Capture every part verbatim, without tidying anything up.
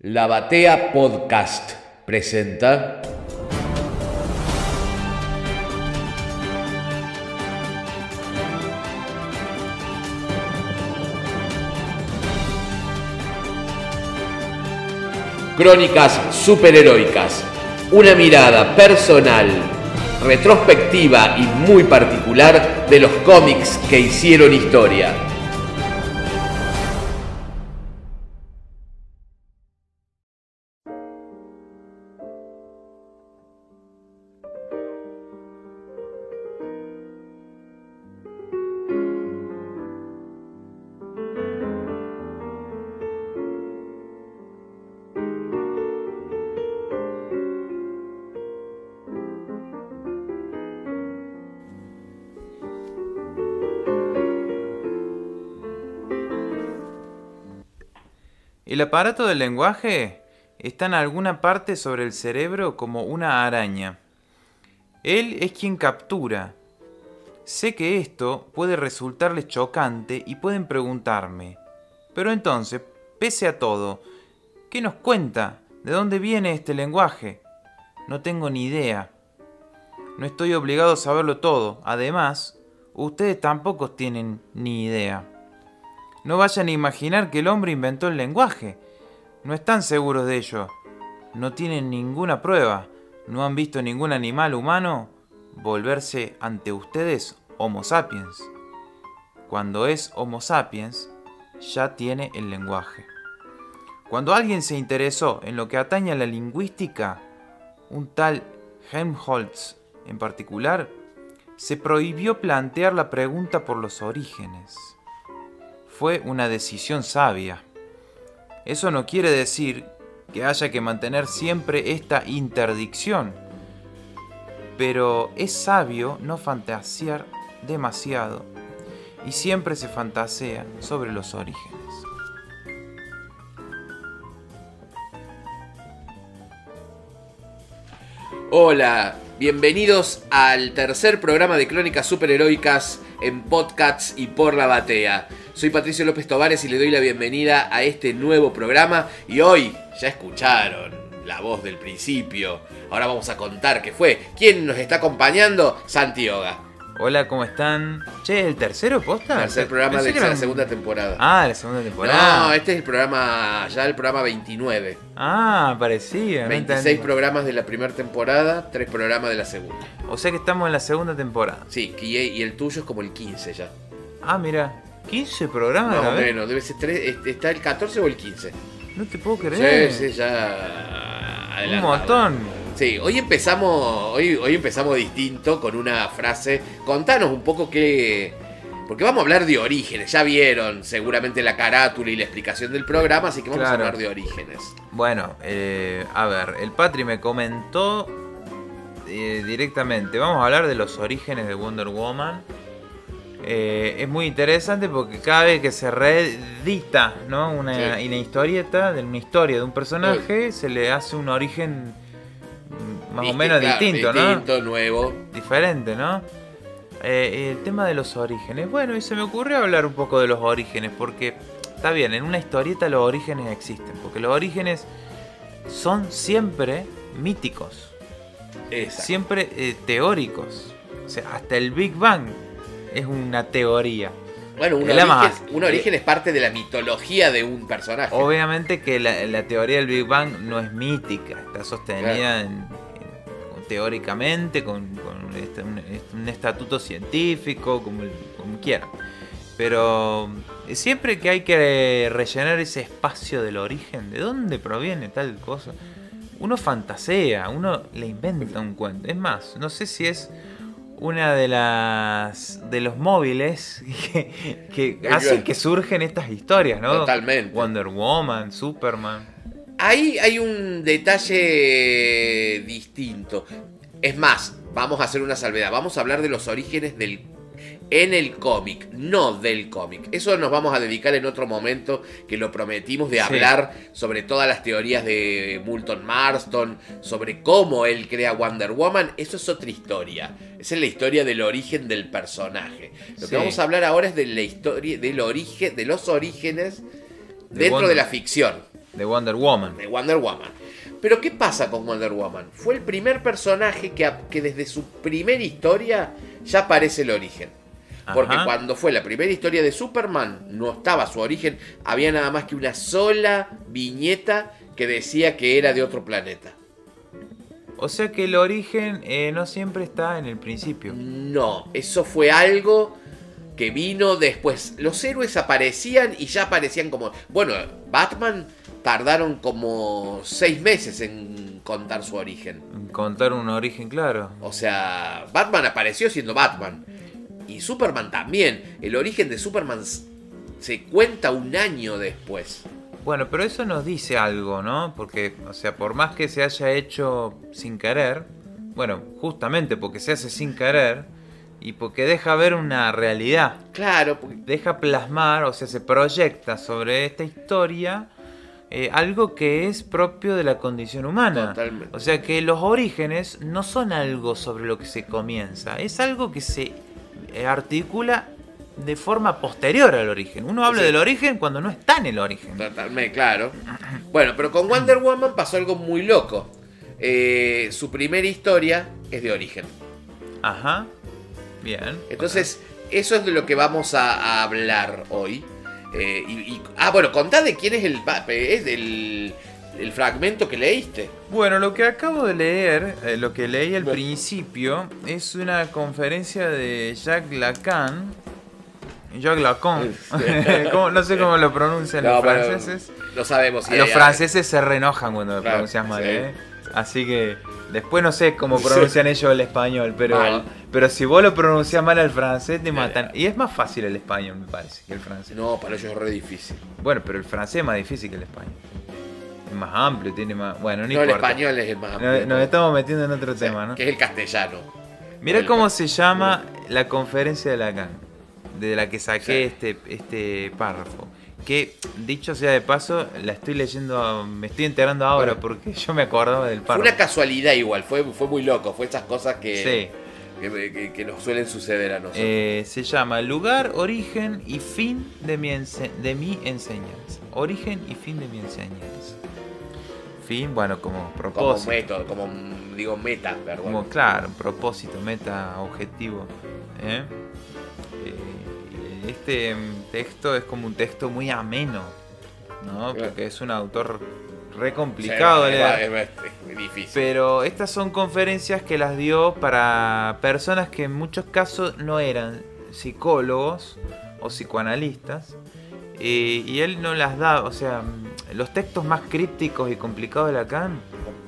La Batea Podcast presenta Crónicas Superheroicas, una mirada personal, retrospectiva y muy particular de los cómics que hicieron historia. El aparato del lenguaje está en alguna parte sobre el cerebro como una araña. Él es quien captura. Sé que esto puede resultarles chocante y pueden preguntarme, pero entonces, pese a todo, ¿qué nos cuenta? ¿De dónde viene este lenguaje? No tengo ni idea. No estoy obligado a saberlo todo. Además, ustedes tampoco tienen ni idea. No vayan a imaginar que el hombre inventó el lenguaje. No están seguros de ello. No tienen ninguna prueba. No han visto ningún animal humano volverse ante ustedes Homo sapiens. Cuando es Homo sapiens, ya tiene el lenguaje. Cuando alguien se interesó en lo que atañe a la lingüística, un tal Helmholtz en particular, se prohibió plantear la pregunta por los orígenes. Fue una decisión sabia. Eso no quiere decir que haya que mantener siempre esta interdicción, pero es sabio no fantasear demasiado y siempre se fantasea sobre los orígenes. Hola, bienvenidos al tercer programa de Crónicas Superheroicas en podcasts y por la batea. Soy Patricio López Tovares y le doy la bienvenida a este nuevo programa. Y hoy ya escucharon la voz del principio. Ahora vamos a contar qué fue. ¿Quién nos está acompañando? Santi Oga. Hola, ¿cómo están? Che, ¿el tercero posta? Tercer programa de era la un... segunda temporada. Ah, la segunda temporada. No, este es el programa, ya el programa veintinueve. Ah, parecía. veintiséis programas de la primera temporada, tres programas de la segunda. O sea que estamos en la segunda temporada. Sí, y, y el tuyo es como el quince ya. Ah, mira, quince programas. Más o menos, debe ser tres, está el catorce o el quince. No te puedo creer. Sí, sí, ya adelantado. Un montón. Sí, hoy empezamos, hoy, hoy empezamos distinto con una frase. Contanos un poco qué... Porque vamos a hablar de orígenes. Ya vieron seguramente la carátula y la explicación del programa, así que vamos claro. a hablar de orígenes. Bueno, eh, a ver, el Patri me comentó eh, directamente. Vamos a hablar de los orígenes de Wonder Woman. Eh, es muy interesante porque cada vez que se reedita, ¿no? una, sí. una historieta, de una historia de un personaje, sí. se le hace un origen más Viste, o menos claro, distinto, ¿no? Distinto, nuevo. Diferente, ¿no? Eh, el tema de los orígenes. Bueno, y se me ocurrió hablar un poco de los orígenes porque, está bien, en una historieta los orígenes existen, porque los orígenes son siempre míticos. Exacto. Siempre eh, teóricos. O sea, hasta el Big Bang es una teoría. Bueno, un origen, más, un origen es parte de la mitología de un personaje. Obviamente que la, la teoría del Big Bang no es mítica, está sostenida claro. en, en, teóricamente con, con este, un, un estatuto científico, como, como quieran. Pero siempre que hay que rellenar ese espacio del origen, ¿de dónde proviene tal cosa? Uno fantasea, uno le inventa un cuento. Es más, no sé si es una de las de los móviles que, que hacen que surgen estas historias, ¿no? Totalmente. Wonder Woman, Superman. Ahí hay un detalle distinto. Es más, vamos a hacer una salvedad. Vamos a hablar de los orígenes del en el cómic, no del cómic. Eso nos vamos a dedicar en otro momento, que lo prometimos, de hablar sí. sobre todas las teorías de Moulton Marston, sobre cómo él crea Wonder Woman. Eso es otra historia. Esa es la historia del origen del personaje. Lo sí. que vamos a hablar ahora es de la historia del origen, de los orígenes de dentro Wonder... de la ficción. de Wonder Woman. De Wonder Woman. Pero ¿qué pasa con Wonder Woman? Fue el primer personaje que, que desde su primera historia ya aparece el origen. Porque Ajá. cuando fue la primera historia de Superman, no estaba su origen, había nada más que una sola viñeta que decía que era de otro planeta. O sea que el origen eh, no siempre está en el principio. No, eso fue algo que vino después. Los héroes aparecían y ya aparecían como... Bueno, Batman tardaron como seis meses en contar su origen. Contar un origen claro. O sea, Batman apareció siendo Batman. Y Superman también. El origen de Superman se cuenta un año después. Bueno, pero eso nos dice algo, ¿no? Porque, o sea, por más que se haya hecho sin querer, bueno, justamente porque se hace sin querer y porque deja ver una realidad. Claro, porque... Deja plasmar, o sea, se proyecta sobre esta historia eh, algo que es propio de la condición humana. Totalmente. O sea, que los orígenes no son algo sobre lo que se comienza, es algo que se eh, articula de forma posterior al origen. Uno habla Sí. del origen cuando no está en el origen. Totalmente, claro. Bueno, pero con Wonder Woman pasó algo muy loco. Eh, su primera historia es de origen. Ajá. Bien. Entonces, eso es de lo que vamos a, a hablar hoy. Eh, y, y- ah, bueno, contá de quién es el, pa- es del, el fragmento que leíste. Bueno, lo que acabo de leer, eh, lo que leí al Bueno. principio, es una conferencia de Jacques Lacan. Jacques Lacan. ¿Cómo? No sé cómo lo pronuncian No, los bueno, franceses. Lo sabemos. sí, Los hay- franceses se reenojan cuando lo Claro, pronuncias mal, sí. ¿eh? Así que después no sé cómo pronuncian ellos el español, pero, Mal. pero si vos lo pronuncias mal al francés te matan. Y es más fácil el español, me parece, que el francés. No, para ellos es re difícil. Bueno, pero el francés es más difícil que el español. Es más amplio, tiene más... Bueno, no, No, el importa. español es el más amplio. Nos, nos estamos metiendo en otro Sí, tema, ¿no? Que es el castellano. Mira El- cómo se llama la conferencia de Lacan, de la que saqué Sí. este, este párrafo. Que, dicho sea de paso, la estoy leyendo, me estoy enterando ahora Bueno. porque yo me acordaba del Fue párrafo. una casualidad igual, fue, fue muy loco. Fue esas cosas que, Sí. que, que- que nos suelen suceder a nosotros. Eh, se llama Lugar, Origen y Fin de mi, ense- de mi enseñanza. Origen y fin de mi enseñanza. Fin, bueno, como como propósito. método, como mm, digo meta, perdón. Como, claro, propósito, meta, objetivo. ¿eh? Eh, Este mm, texto es como un texto muy ameno, ¿no? Claro. Porque es un autor re complicado Sí, de es, leer. es- es- es difícil. Pero estas son conferencias que las dio para personas que en muchos casos no eran psicólogos o psicoanalistas. eh, y él no las da, o sea, mm, los textos más crípticos y complicados de Lacan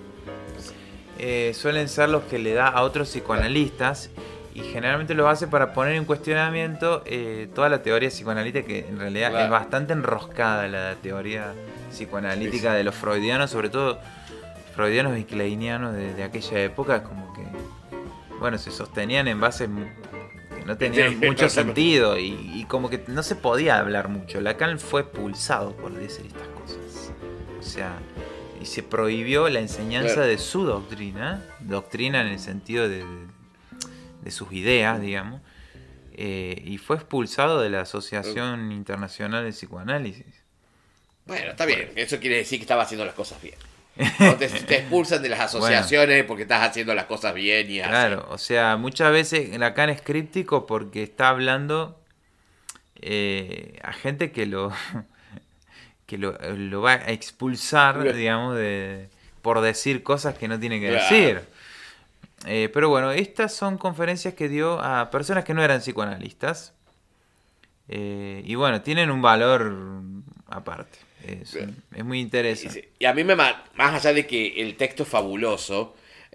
eh, suelen ser los que le da a otros psicoanalistas. Y generalmente los hace para poner en cuestionamiento eh, toda la teoría psicoanalítica, que en realidad Claro. es bastante enroscada la teoría psicoanalítica Sí, sí. de los freudianos, sobre todo freudianos y kleinianos de, de aquella época, como que, bueno, se sostenían en bases mu- que no tenían Sí, mucho no, sentido y, y como que no se podía hablar mucho. Lacan fue expulsado por decir estas cosas. O sea, y se prohibió la enseñanza Claro. de su doctrina, doctrina en el sentido de, de sus ideas, digamos, eh, y fue expulsado de la Asociación Internacional de Psicoanálisis. Bueno, está bien. Eso quiere decir que estaba haciendo las cosas bien. No te, te expulsan de las asociaciones porque estás haciendo las cosas bien y así. Claro, o sea, muchas veces Lacan es críptico porque está hablando eh, a gente que lo que lo, lo va a expulsar, Claro. digamos, de, por decir cosas que no tiene que Claro. decir. Eh, pero bueno, estas son conferencias que dio a personas que no eran psicoanalistas. Eh, y bueno, tienen un valor aparte. Es, Bien. es muy Y, interesante. sí, y a mí me ma- más allá de que el texto es fabuloso,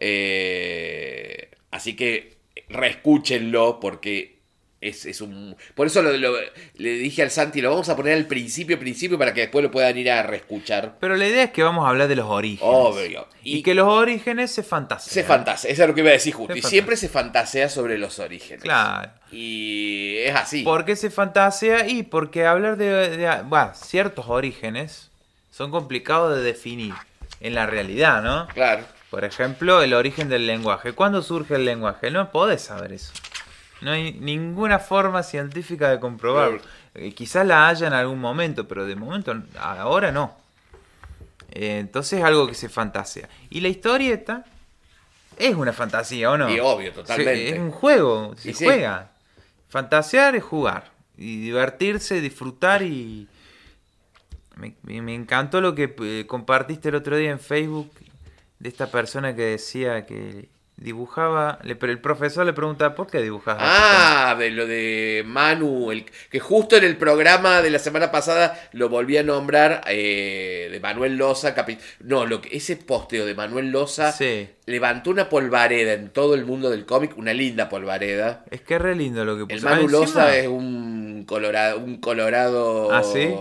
eh, así que reescúchenlo porque es, es un... Por eso lo- lo- le dije al Santi, lo vamos a poner al principio, principio, para que después lo puedan ir a reescuchar. Pero la idea es que vamos a hablar de los orígenes. Obvio. Y, Y- que los orígenes se fantasean. Se fantasea, eso es lo que iba a decir justo. Se Y fantasea. siempre se fantasea sobre los orígenes. Claro. Y es así. ¿Por qué se fantasea? Y porque hablar de, de- bueno, ciertos orígenes son complicados de definir en la realidad, ¿no? Claro. Por ejemplo, el origen del lenguaje. ¿Cuándo surge el lenguaje? No podés saber eso. No hay ninguna forma científica de comprobarlo. Claro. Eh, quizás la haya en algún momento, pero de momento, ahora no. Eh, entonces es algo que se fantasea. Y la historieta es una fantasía, ¿o no? Y obvio, totalmente. Se- es un juego, se Y sí. juega. Fantasear es jugar. Y divertirse, disfrutar y... Me, me- me encantó lo que eh, compartiste el otro día en Facebook de esta persona que decía que dibujaba... Le, pero el profesor le pregunta, ¿por qué dibujas así? Ah, de lo de Manu, el, que justo en el programa de la semana pasada lo volví a nombrar, eh, de Manuel Loza. Capi- no, lo que, ese posteo de Manuel Loza Sí. levantó una polvareda en todo el mundo del cómic, una linda polvareda. Es que es re lindo lo que puso. El Manu Ah, encima- Loza es un colorado, un colorado. ¿Ah, sí?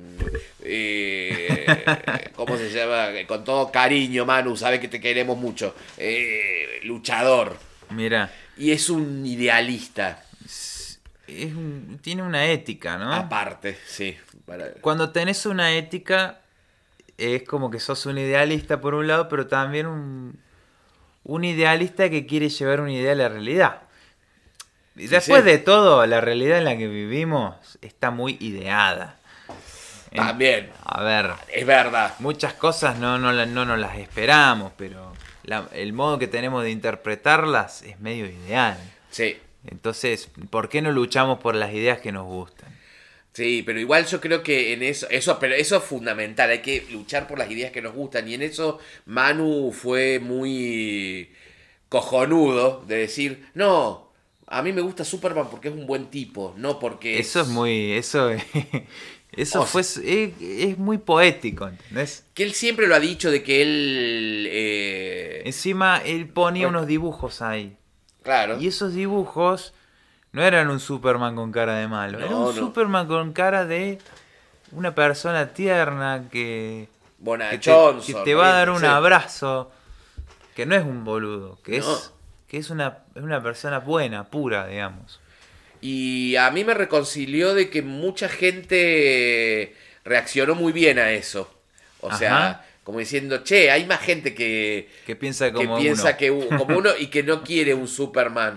eh, ¿Cómo se llama? Con todo cariño, Manu, sabe que te queremos mucho. Eh, luchador. Mira, Y es un idealista, es un- tiene una ética, ¿no? aparte, sí. Para- Cuando tenés una ética, es como que sos un idealista por un lado, pero también un, un idealista que quiere llevar una idea a la realidad. Y Sí, después sí. de todo, la realidad en la que vivimos está muy ideada. En- También, A ver, es verdad. muchas cosas no, no, la- no nos las esperamos, pero la- el modo que tenemos de interpretarlas es medio ideal. Sí, Entonces, ¿por qué no luchamos por las ideas que nos gustan? sí, pero igual yo creo que en eso, eso, pero eso es fundamental, hay que luchar por las ideas que nos gustan. Y en eso Manu fue muy cojonudo de decir, no, a mí me gusta Superman porque es un buen tipo, no porque Eso es muy... Eso, eso O fue, es, es muy poético, ¿entendés? Que él siempre lo ha dicho de que él... eh, Encima él ponía Bueno. unos dibujos ahí. claro. Y esos dibujos no eran un Superman con cara de malo. No, era un no. Superman con cara de una persona tierna que, que te, Bonachón, que te va a dar un sonriente, sí. abrazo. Que no es un boludo. Que No. es, que es, una, es una persona buena, pura, digamos. Y a mí me reconcilió de que mucha gente reaccionó muy bien a eso. O sea, Ajá. como diciendo, che, hay más gente que, Que piensa que como piensa uno. que u- como uno y que no quiere un Superman.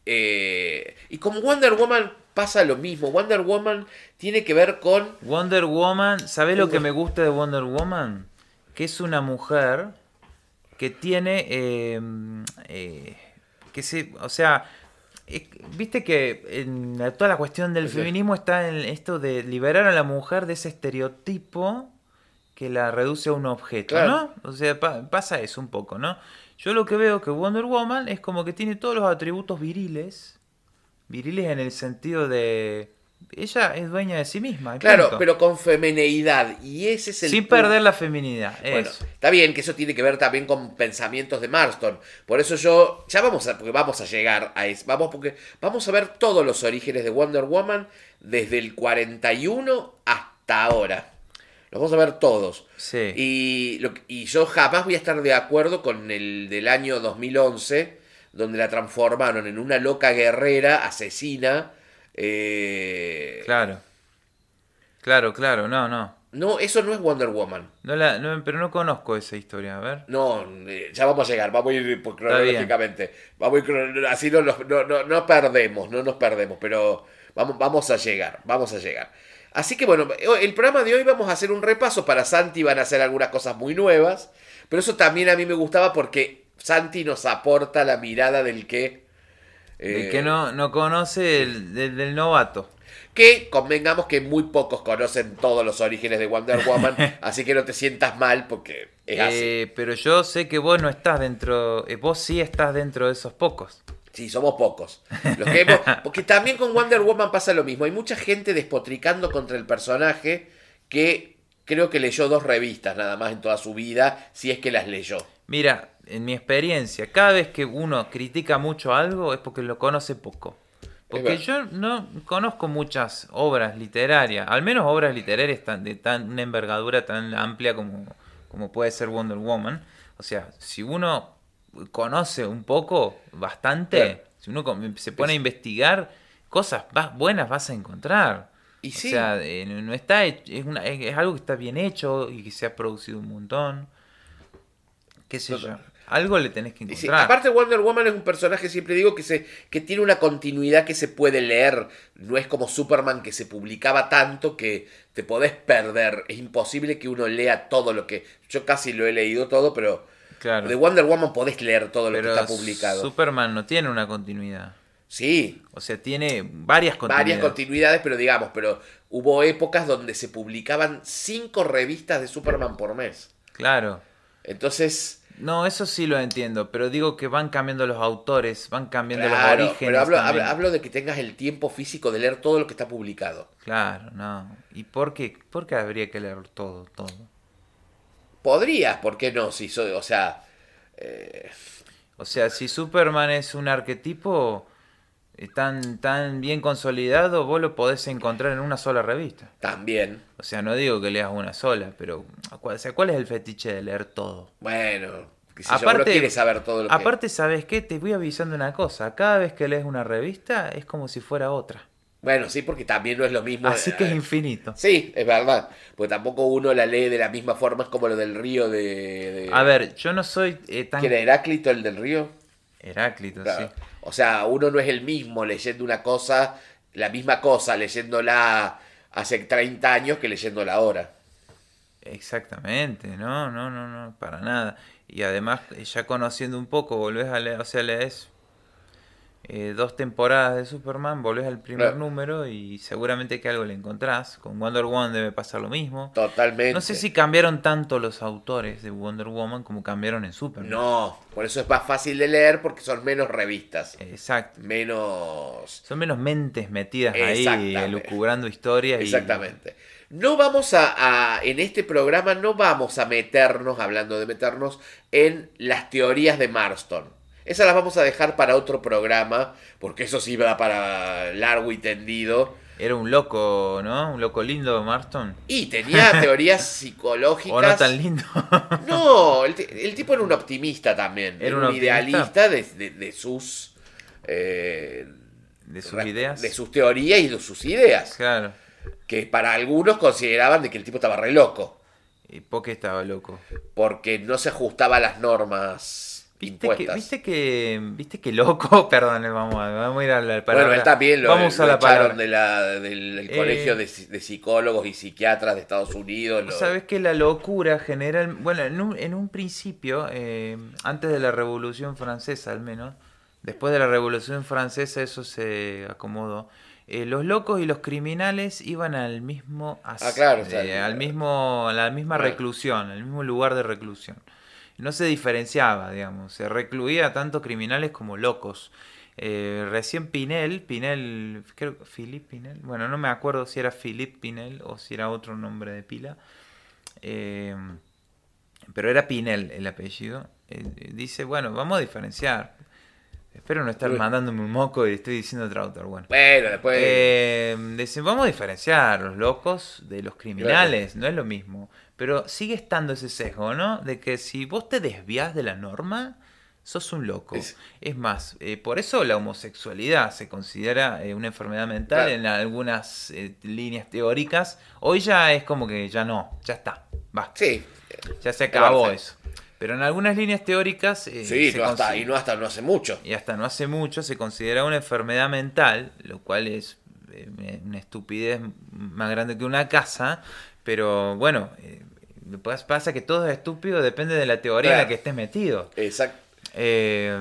Eh, y con Wonder Woman pasa lo mismo. Wonder Woman tiene que ver con... Wonder Woman, ¿sabés lo que me gusta de Wonder Woman? Que es una mujer que tiene, eh, eh, que se, o sea, eh, viste que en la- toda la cuestión del Sí. feminismo está en esto de liberar a la mujer de ese estereotipo que la reduce a un objeto, Claro. ¿no? O sea, pa- pasa eso un poco, ¿no? Yo lo que veo que Wonder Woman es como que tiene todos los atributos viriles, viriles en el sentido de... Ella es dueña de sí misma. y Claro, punto. pero con femineidad. Y ese es el Sin punto. perder la feminidad. Bueno, Eso. está bien que eso tiene que ver también con pensamientos de Marston. Por eso yo, ya vamos a, porque vamos a llegar a eso. Vamos, porque vamos a ver todos los orígenes de Wonder Woman desde el cuarenta y uno hasta ahora. Los vamos a ver todos. Sí. Y, lo, y yo jamás voy a estar de acuerdo con el del año dos mil once, donde la transformaron en una loca guerrera, asesina. Eh, Claro. Claro, claro, no, no. No, eso no es Wonder Woman. No la, no, pero no conozco esa historia, a ver. No, eh, ya vamos a llegar, vamos a ir por- bien. cronológicamente. Vamos a ir crono- así no, nos- no, no, no perdemos, no nos perdemos, pero vamos, vamos a llegar, vamos a llegar. Así que bueno, el programa de hoy vamos a hacer un repaso. Para Santi van a hacer algunas cosas muy nuevas, pero eso también a mí me gustaba porque Santi nos aporta la mirada del que... El eh, que no, no conoce el, del, del novato. Que convengamos que muy pocos conocen todos los orígenes de Wonder Woman, así que no te sientas mal porque es así. Eh, pero yo sé que vos no estás dentro, eh, vos sí estás dentro de esos pocos. Sí, somos pocos. Los que hemos- porque también con Wonder Woman pasa lo mismo. Hay mucha gente despotricando contra el personaje que creo que leyó dos revistas nada más en toda su vida, si es que las leyó. Mira, en mi experiencia, cada vez que uno critica mucho algo es porque lo conoce poco. Porque verdad. yo no conozco muchas obras literarias, al menos obras literarias tan, de tan una envergadura tan amplia como, como puede ser Wonder Woman. O sea, si uno conoce un poco, bastante, Claro. si uno com- se pone a investigar, cosas vas- buenas vas a encontrar. Y O sí. sea, eh, no no está hech- es, una, es, es algo que está bien hecho y que se ha producido un montón. Qué sé yo. Total. algo le tenés que Sí, encontrar. aparte Wonder Woman es un personaje, siempre digo, que, se, que tiene una continuidad que se puede leer. No es como Superman, que se publicaba tanto que te podés perder. Es imposible que uno lea todo lo que... Yo casi lo he leído todo, pero Claro. de Wonder Woman podés leer todo lo Pero que está publicado. Superman no tiene una continuidad. Sí, O sea, tiene varias continuidades. varias continuidades, pero digamos, pero hubo épocas donde se publicaban cinco revistas de Superman por mes. Claro. Entonces... No, eso sí lo entiendo, pero digo que van cambiando los autores, van cambiando Claro, los orígenes pero hablo, también. hablo, hablo de que tengas el tiempo físico de leer todo lo que está publicado. Claro, no. ¿Y por qué? ¿Por qué habría que leer todo, todo? Podrías, ¿por qué no? Si soy, o sea, eh, O sea, si Superman es un arquetipo eh, tan, tan bien consolidado, vos lo podés encontrar en una sola revista. también. O sea, no digo que leas una sola, pero ¿cuál, o sea, ¿cuál es el fetiche de leer todo? Bueno, qué sé yo, uno quiere saber todo lo que... aparte, ¿sabes qué? Te voy avisando una cosa. Cada vez que lees una revista es como si fuera otra. Bueno, sí, porque también no es lo mismo. Así que es eh, infinito. Sí, es verdad. Porque tampoco uno la lee de la misma forma, es como lo del río de... de- A ver, yo no soy eh, tan... ¿Quién era Heráclito, el del río? Heráclito, Claro. sí. O sea, uno no es el mismo leyendo una cosa, la misma cosa, leyéndola hace treinta años que leyéndola ahora. Exactamente, no, no, no, no, para nada. Y además, eh, ya conociendo un poco, volvés a leer, o sea, lees eh, dos temporadas de Superman, volvés al primer Claro. número y seguramente que algo le encontrás. Con Wonder Woman debe pasar lo mismo. Totalmente. No sé si cambiaron tanto los autores de Wonder Woman como cambiaron en Superman. No, por eso es más fácil de leer porque son menos revistas. Exacto. Menos... Son menos mentes metidas ahí, Exactamente. elucubrando historias. y- Exactamente. No vamos a, a- en este programa no vamos a meternos, hablando de meternos, en las teorías de Marston. Esas las vamos a dejar para otro programa, porque eso sí va para largo y tendido. Era un loco, ¿no? Un loco lindo, Marston. Y tenía teorías psicológicas. O no tan lindo. No, el, ti- el tipo era un optimista también. ¿Era Era un un, optimista? idealista de, de- de sus... eh, De sus re- ideas. De sus teorías y de sus ideas. Claro. Que para algunos consideraban de que el tipo estaba re loco. ¿Y por qué estaba loco? Porque no se ajustaba a las normas ¿Viste que, impuestas. viste que, viste que loco? Perdón, vamos a, vamos a ir a la palabra. Bueno, él también lo, vamos a usar lo la echaron palabra. de la, del, del Eh, colegio de, de psicólogos y psiquiatras de Estados Unidos. lo- Sabes que la locura general, bueno, en un, en un principio, eh, antes de la Revolución Francesa al menos, después de la Revolución Francesa eso se acomodó. Eh, los locos y los criminales iban al mismo, as- Ah, claro, o eh, sea, al mismo, a la misma Claro. reclusión, al mismo lugar de reclusión. No se diferenciaba, digamos, se recluía tanto criminales como locos. Eh, recién Pinel, Pinel, creo que Philippe Pinel, bueno, no me acuerdo si era Philippe Pinel o si era otro nombre de pila, eh, pero era Pinel el apellido. Eh, dice, bueno, vamos a diferenciar. Espero no estar Uy. mandándome un moco y estoy diciendo otro autor. Bueno, Bueno, después... eh, dice, vamos a diferenciar los locos de los criminales, no es lo mismo. Pero sigue estando ese sesgo, ¿no? De que si vos te desvías de la norma, sos un loco. Es- Es más, eh, por eso la homosexualidad se considera eh, una enfermedad mental Claro. en algunas eh, líneas teóricas. Hoy ya es como que ya no, ya está, basta. Sí, Ya se acabó Perfecto. eso. Pero en algunas líneas teóricas... eh, sí, se no hasta, consi- y no hasta no hace mucho. y hasta no hace mucho se considera una enfermedad mental, lo cual es eh, una estupidez más grande que una casa, pero bueno, eh, pues pasa que todo es estúpido, depende de la teoría en la Claro. que estés metido. Exacto. Eh,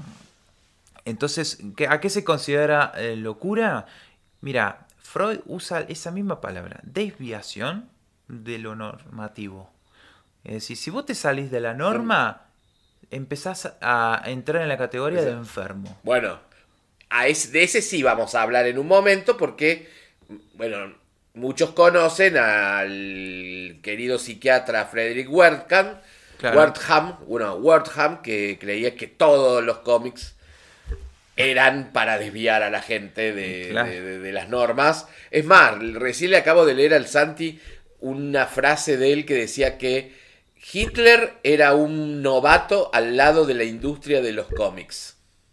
entonces, ¿qué- ¿a qué se considera eh, locura? Mira, Freud usa esa misma palabra, desviación de lo normativo. Es decir, si vos te salís de la norma, empezás a entrar en la categoría de enfermo. Bueno, a ese- de ese sí vamos a hablar en un momento porque, bueno, muchos conocen al querido psiquiatra Frederick Wertham, Claro. Wertham, bueno, Wertham, que creía que todos los cómics eran para desviar a la gente de, Claro. de- de- de las normas. Es más, recién le acabo de leer al Santi una frase de él que decía que Hitler era un novato al lado de la industria de los cómics.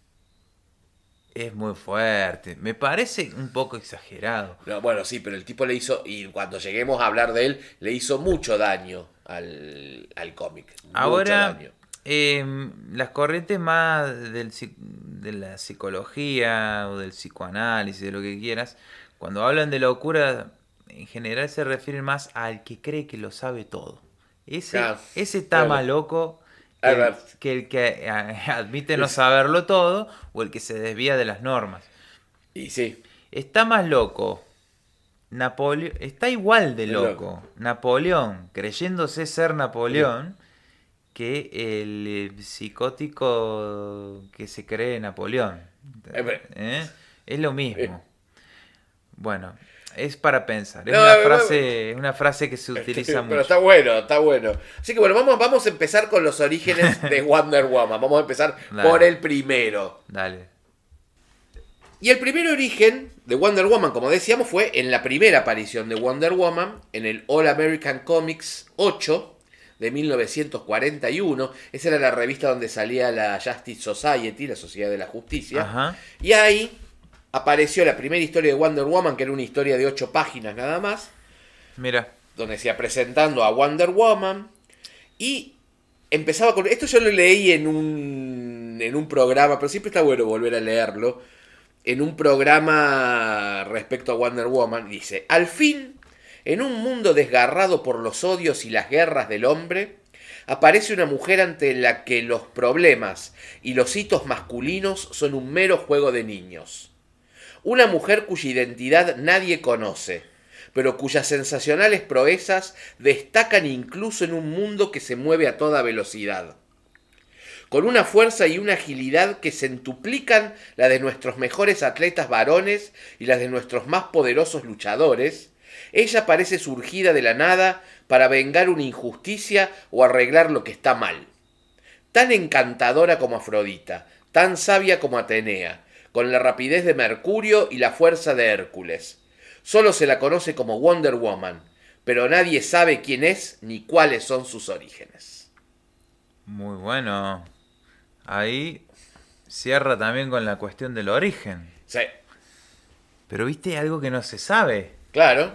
Es muy fuerte. Me parece un poco exagerado. No, bueno, sí, pero el tipo le hizo, y cuando lleguemos a hablar de él, le hizo mucho daño al, al cómic. Mucho Ahora, daño. Eh, las corrientes más del, psi- de la psicología o del psicoanálisis, de lo que quieras, cuando hablan de locura, en general se refieren más al que cree que lo sabe todo. Ese, Ah, ese está bueno, más loco que a ver. el que, el que eh, admite no saberlo todo o el que se desvía de las normas. Y sí, Está más loco Napoleón, está igual de es loco. loco Napoleón, creyéndose ser Sí. Napoleón, que el eh, psicótico que se cree Napoleón. Eh, pero- ¿Eh? Es lo eh, mismo. Bueno, es para pensar. Es No, una eh, eh, frase, es una frase que se utiliza pero mucho. está bueno, está bueno. Así que bueno, vamos, vamos a empezar con los orígenes de Wonder Woman. Vamos a empezar por Dale, el primero. dale. Y el primer origen de Wonder Woman, como decíamos, fue en la primera aparición de Wonder Woman, en el All American Comics ocho de mil novecientos cuarenta y uno. Esa era la revista donde salía la Justice Society, la Sociedad de la Justicia. Ajá. Y ahí apareció la primera historia de Wonder Woman, que era una historia de ocho páginas nada más, Mira. donde se iba presentando a Wonder Woman. Y empezaba con... Esto yo lo leí en un, en un programa, pero siempre está bueno volver a leerlo. En un programa respecto a Wonder Woman, dice: al fin, en un mundo desgarrado por los odios y las guerras del hombre, aparece una mujer ante la que los problemas y los hitos masculinos son un mero juego de niños. Una mujer cuya identidad nadie conoce, pero cuyas sensacionales proezas destacan incluso en un mundo que se mueve a toda velocidad. Con una fuerza y una agilidad que centuplican la de nuestros mejores atletas varones y las de nuestros más poderosos luchadores, ella parece surgida de la nada para vengar una injusticia o arreglar lo que está mal. Tan encantadora como Afrodita, tan sabia como Atenea, con la rapidez de Mercurio y la fuerza de Hércules. Solo se la conoce como Wonder Woman, pero nadie sabe quién es ni cuáles son sus orígenes. Muy bueno. Ahí cierra también con la cuestión del origen. Sí, Pero viste algo que no se sabe. claro.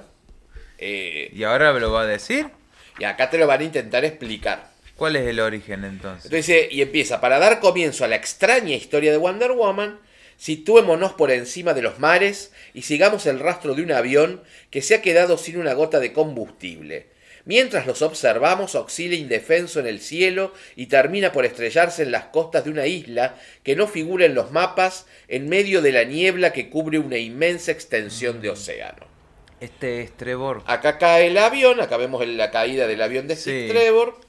Eh, ¿Y ahora me lo va a decir? y acá te lo van a intentar explicar. ¿Cuál es el origen entonces? Entonces, y empieza: para dar comienzo a la extraña historia de Wonder Woman, situémonos por encima de los mares y sigamos el rastro de un avión que se ha quedado sin una gota de combustible. Mientras los observamos, oscila indefenso en el cielo y termina por estrellarse en las costas de una isla que no figura en los mapas, en medio de la niebla que cubre una inmensa extensión de océano. Este es Trevor. Acá cae el avión, acá vemos la caída del avión de Steve Sí. Trevor.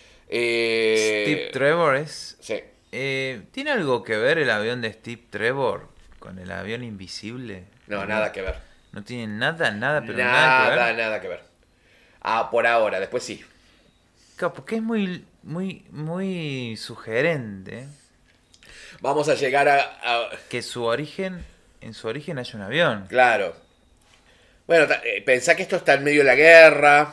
Eh, Steve Trevor es... Sí. Eh, ¿tiene algo que ver el avión de Steve Trevor con el avión invisible? No, nada que ver. No tiene nada, nada, pero nada, que Nada, ver. nada que ver. Ah, por ahora, después sí. Claro, porque es muy, muy, muy sugerente Vamos a llegar a... a- que su origen, en su origen haya un avión. claro. Bueno, ta- eh, pensá que esto está en medio de la guerra.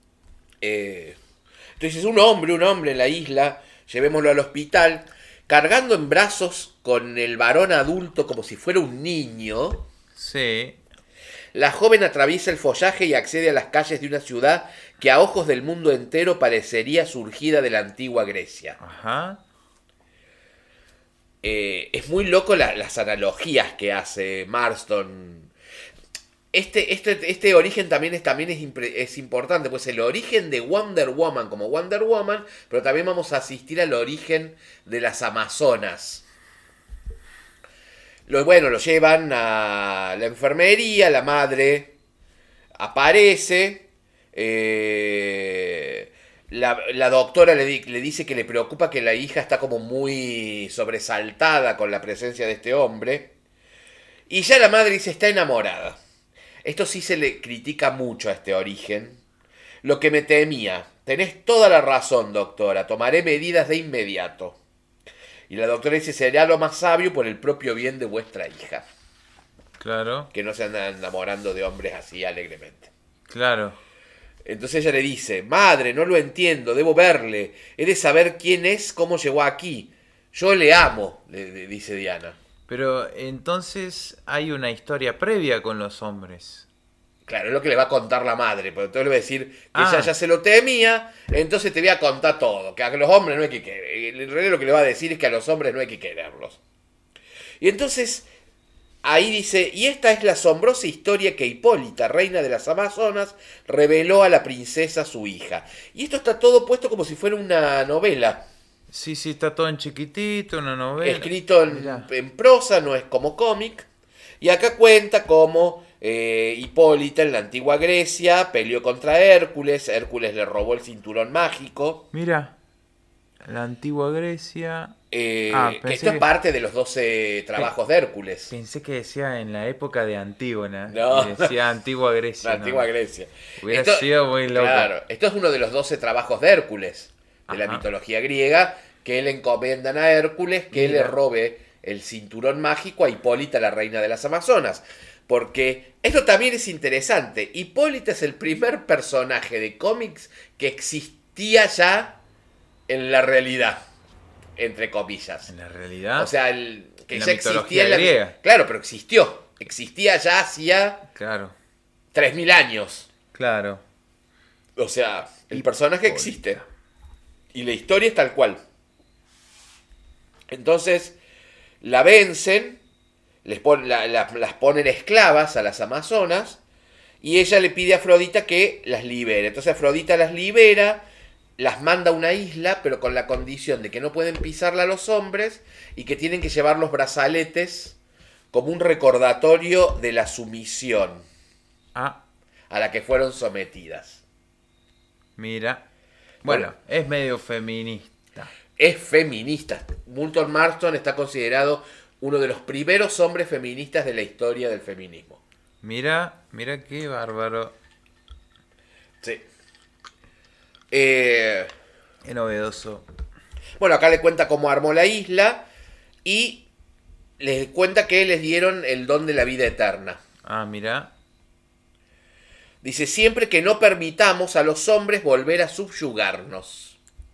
Eh, entonces, un hombre, un hombre en la isla, llevémoslo al hospital, cargando en brazos con el varón adulto como si fuera un niño. Sí. La joven atraviesa el follaje y accede a las calles de una ciudad que a ojos del mundo entero parecería surgida de la antigua Grecia. Ajá. Eh, es muy loco la- las analogías que hace Marston. Este, este, este origen también, es, también es, impre- es importante, pues el origen de Wonder Woman como Wonder Woman, pero también vamos a asistir al origen de las Amazonas. Lo, bueno, lo llevan a la enfermería, la madre aparece, eh, la, la doctora le, di- le dice que le preocupa que la hija está como muy sobresaltada con la presencia de este hombre, y ya la madre dice está enamorada. Esto sí se le critica mucho a este origen. Lo que me temía. Tenés toda la razón, doctora. Tomaré medidas de inmediato. Y la doctora dice, será lo más sabio por el propio bien de vuestra hija. Claro. Que no se anda enamorando de hombres así alegremente. Claro. Entonces ella le dice, madre, no lo entiendo, debo verle. He de saber quién es, cómo llegó aquí. Yo le amo, le, le dice Diana. Pero entonces hay una historia previa con los hombres. Claro, es lo que le va a contar la madre, pero entonces le va a decir que Ah. ella ya se lo temía, entonces te voy a contar todo, que a los hombres no hay que querer. En realidad lo que le va a decir es que a los hombres no hay que quererlos. Y entonces ahí dice, y esta es la asombrosa historia que Hipólita, reina de las Amazonas, reveló a la princesa su hija. Y esto está todo puesto como si fuera una novela, Sí, sí, está todo en chiquitito, una novela. escrito en, Mirá. en prosa, no es como cómic. Y acá cuenta cómo eh, Hipólita en la antigua Grecia peleó contra Hércules, Hércules le robó el cinturón mágico. Mira, la antigua Grecia. eh, Ah, que pensé esto es que- parte de los doce trabajos de Hércules. Pensé que decía en la época de Antígona. No. Y decía antigua Grecia. La no. antigua Grecia. Hubiera Esto- sido muy loco. Claro, esto es uno de los doce trabajos de Hércules, de la Ajá. mitología griega, que le encomiendan a Hércules que Mira. le robe el cinturón mágico a Hipólita, la reina de las Amazonas. Porque esto también es interesante. Hipólita es el primer personaje de cómics que existía ya en la realidad, entre comillas. En la realidad. O sea, el, que En la ya mitología existía en la griega. Claro, pero existió. Existía ya hacía Claro, tres mil años. claro. O sea, el personaje Hipólita. existe. Y la historia es tal cual. Entonces, la vencen, les pon- la- la- las ponen esclavas a las amazonas, y ella le pide a Afrodita que las libere. Entonces Afrodita las libera, las manda a una isla, pero con la condición de que no pueden pisarla los hombres y que tienen que llevar los brazaletes como un recordatorio de la sumisión Ah, a la que fueron sometidas. mira. Bueno, es medio feminista. Es feminista. Moulton Marston está considerado uno de los primeros hombres feministas de la historia del feminismo. Mira, mira qué bárbaro. Sí. Eh, Qué novedoso. bueno, acá le cuenta cómo armó la isla y les cuenta que les dieron el don de la vida eterna. Ah, mira. Dice, siempre que no permitamos a los hombres volver a subyugarnos.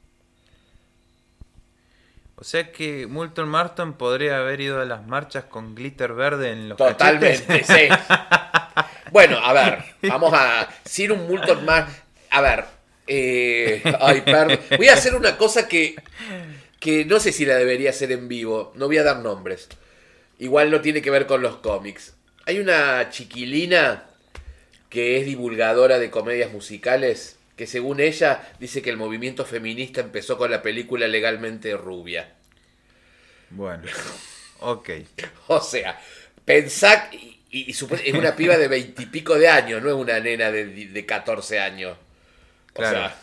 O sea que Moulton Marston podría haber ido a las marchas con glitter verde en los Totalmente, cachetes. sí. Bueno, a ver, vamos a... Sin un Moulton más... A ver, eh, ay, perdón. Voy a hacer una cosa que, que no sé si la debería hacer en vivo. No voy a dar nombres. Igual no tiene que ver con los cómics. Hay una chiquilina que es divulgadora de comedias musicales que según ella dice que el movimiento feminista empezó con la película Legalmente Rubia. Bueno, ok. O sea, pensá... Y, y- y supo- es una piba de veintipico de años, no es una nena de, de catorce años. O Claro. sea,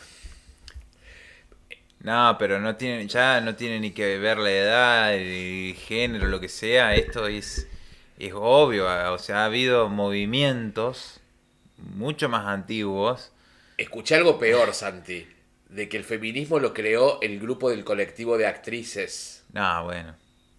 No, pero no tiene, ya no tiene ni que ver la edad, el género, lo que sea. Esto es, es obvio. O sea, ha habido movimientos mucho más antiguos. escuché algo peor, Santi, de que el feminismo lo creó el grupo del colectivo de actrices. No, bueno.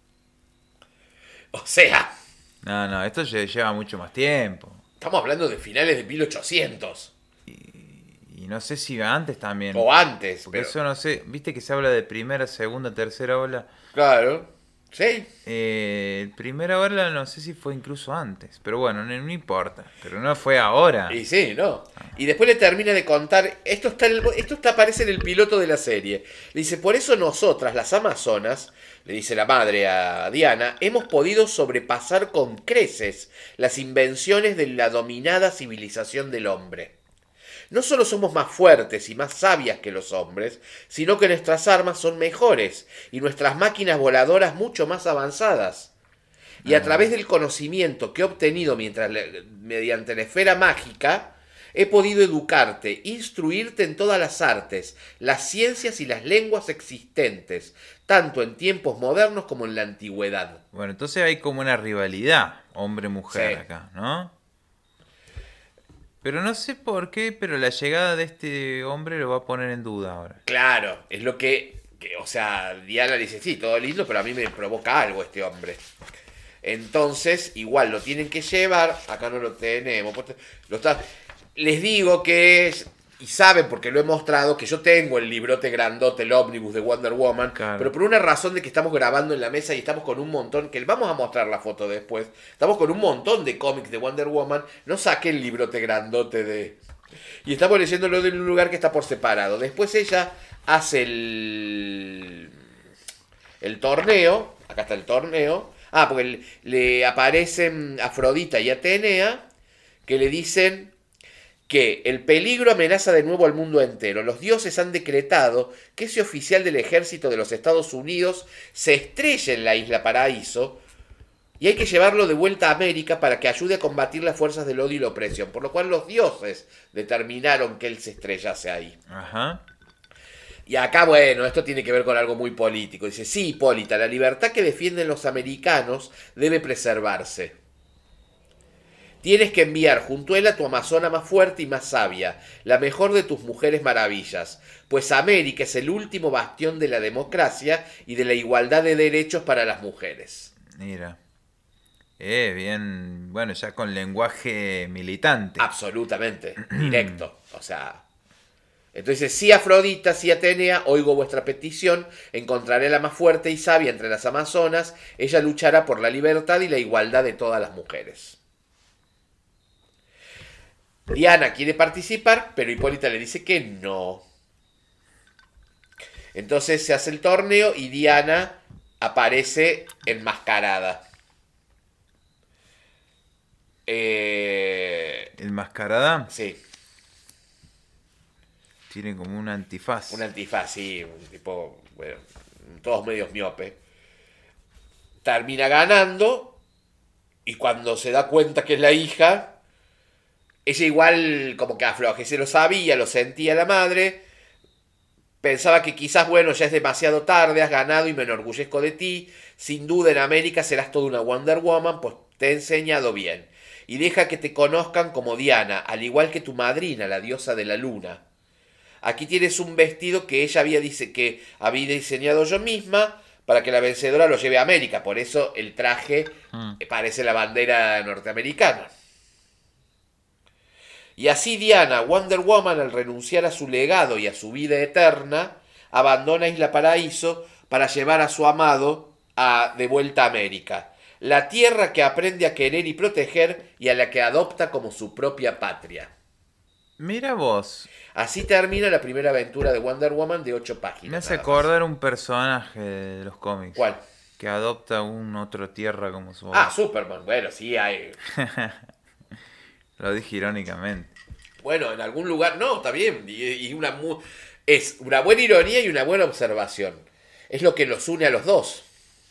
O sea, No, no, esto lle- lleva mucho más tiempo. estamos hablando de finales de mil ochocientos. Y no sé si antes también. O antes, Porque pero... eso no sé. Viste que se habla de primera, segunda, tercera ola. Claro, sí. Eh, primera ola no sé si fue incluso antes. Pero bueno, no, no importa. Pero no fue ahora. Y sí, ¿no? Y después le termina de contar, esto está, en el- esto está aparece en el piloto de la serie. Le dice, por eso nosotras, las amazonas, le dice la madre a Diana, hemos podido sobrepasar con creces las invenciones de la dominada civilización del hombre. No solo somos más fuertes y más sabias que los hombres, sino que nuestras armas son mejores y nuestras máquinas voladoras mucho más avanzadas. Y a través del conocimiento que he obtenido mientras le- mediante la esfera mágica, he podido educarte, instruirte en todas las artes, las ciencias y las lenguas existentes, tanto en tiempos modernos como en la antigüedad. Bueno, entonces hay como una rivalidad hombre-mujer Sí. acá, ¿no? Pero no sé por qué, pero la llegada de este hombre lo va a poner en duda ahora. Claro, es lo que, que, o sea, Diana dice, sí, todo lindo, pero a mí me provoca algo este hombre. Entonces, igual lo tienen que llevar, acá no lo tenemos, pues, lo está- les digo que es Y saben, porque lo he mostrado, que yo tengo el librote grandote, el ómnibus de Wonder Woman, Claro. pero por una razón de que estamos grabando en la mesa y estamos con un montón, que vamos a mostrar la foto después, estamos con un montón de cómics de Wonder Woman, no saqué el librote grandote de... Y estamos leyéndolo de un lugar que está por separado. Después ella hace el... el torneo, acá está el torneo, ah, porque le, le aparecen Afrodita y Atenea, que le dicen que el peligro amenaza de nuevo al mundo entero. Los dioses han decretado que ese oficial del ejército de los Estados Unidos se estrelle en la isla Paraíso y hay que llevarlo de vuelta a América para que ayude a combatir las fuerzas del odio y la opresión. Por lo cual los dioses determinaron que él se estrellase ahí. Ajá. Y acá, bueno, esto tiene que ver con algo muy político. Dice, sí, Hipólita, la libertad que defienden los americanos debe preservarse. Tienes que enviar junto a él a tu amazona más fuerte y más sabia, la mejor de tus mujeres maravillas, pues América es el último bastión de la democracia y de la igualdad de derechos para las mujeres. Mira. Eh, bien, bueno, ya con lenguaje militante. Absolutamente, directo. O sea, entonces, sí Afrodita, sí Atenea, oigo vuestra petición, encontraré la más fuerte y sabia entre las amazonas, ella luchará por la libertad y la igualdad de todas las mujeres. Diana quiere participar, pero Hipólita le dice que no. Entonces se hace el torneo y Diana aparece enmascarada. Eh, ¿Enmascarada? sí, Tiene como un antifaz. un antifaz, sí, un tipo, bueno, todos medios miope. Termina ganando y cuando se da cuenta que es la hija, ella igual como que afloje, se lo sabía, lo sentía la madre, pensaba que quizás, bueno, ya es demasiado tarde, has ganado y me enorgullezco de ti, sin duda en América serás toda una Wonder Woman, pues te he enseñado bien, y deja que te conozcan como Diana, al igual que tu madrina, la diosa de la luna. Aquí tienes un vestido que ella había, dice, que había diseñado yo misma para que la vencedora lo lleve a América, por eso el traje Mm. parece la bandera norteamericana. Y así Diana, Wonder Woman, al renunciar a su legado y a su vida eterna, abandona Isla Paraíso para llevar a su amado a, de vuelta a América, la tierra que aprende a querer y proteger y a la que adopta como su propia patria. Mira vos, Así termina la primera aventura de Wonder Woman de ocho páginas. me hace nada más. acordar un personaje de los cómics. ¿Cuál? Que adopta un otro tierra como su Ah, hogar. Superman. Bueno, sí, hay... Lo dije irónicamente. Bueno, en algún lugar... No, está bien. Y, y una mu- es una buena ironía y una buena observación. Es lo que los une a los dos.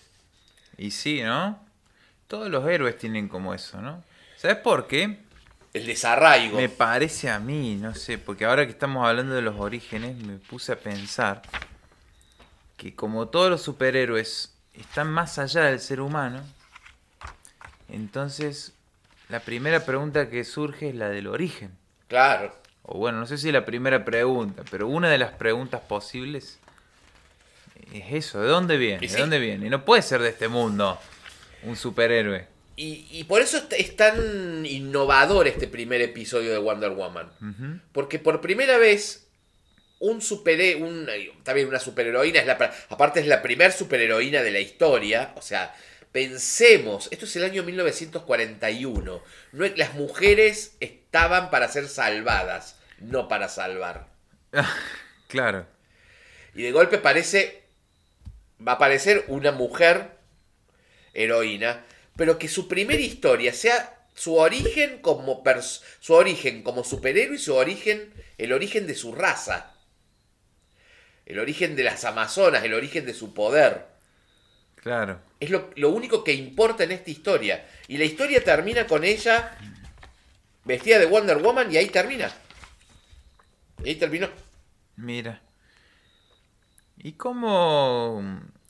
Y sí, ¿no? Todos los héroes tienen como eso, ¿no? ¿Sabes por qué? El desarraigo. Me parece a mí, no sé, porque ahora que estamos hablando de los orígenes, me puse a pensar que como todos los superhéroes están más allá del ser humano, entonces la primera pregunta que surge es la del origen. Claro. O bueno, no sé si la primera pregunta, pero una de las preguntas posibles es eso, ¿de dónde viene? Y sí. ¿De dónde viene? Y no puede ser de este mundo un superhéroe. Y, y por eso es- es tan innovador este primer episodio de Wonder Woman. Ujú. Porque por primera vez, un superhéroe, un, también una superheroína, es la, pra- aparte es la primer superheroína de la historia. O sea, pensemos, esto es el año mil novecientos cuarenta y uno. No, es- las mujeres estaban para ser salvadas, no para salvar. Claro. Y de golpe parece, va a aparecer una mujer heroína, pero que su primera historia sea su origen como pers- su origen como superhéroe y su origen, el origen de su raza, el origen de las amazonas, el origen de su poder. Claro. Es lo, lo único que importa en esta historia. Y la historia termina con ella vestida de Wonder Woman y ahí termina. Y ahí terminó. Mira. ¿Y cómo,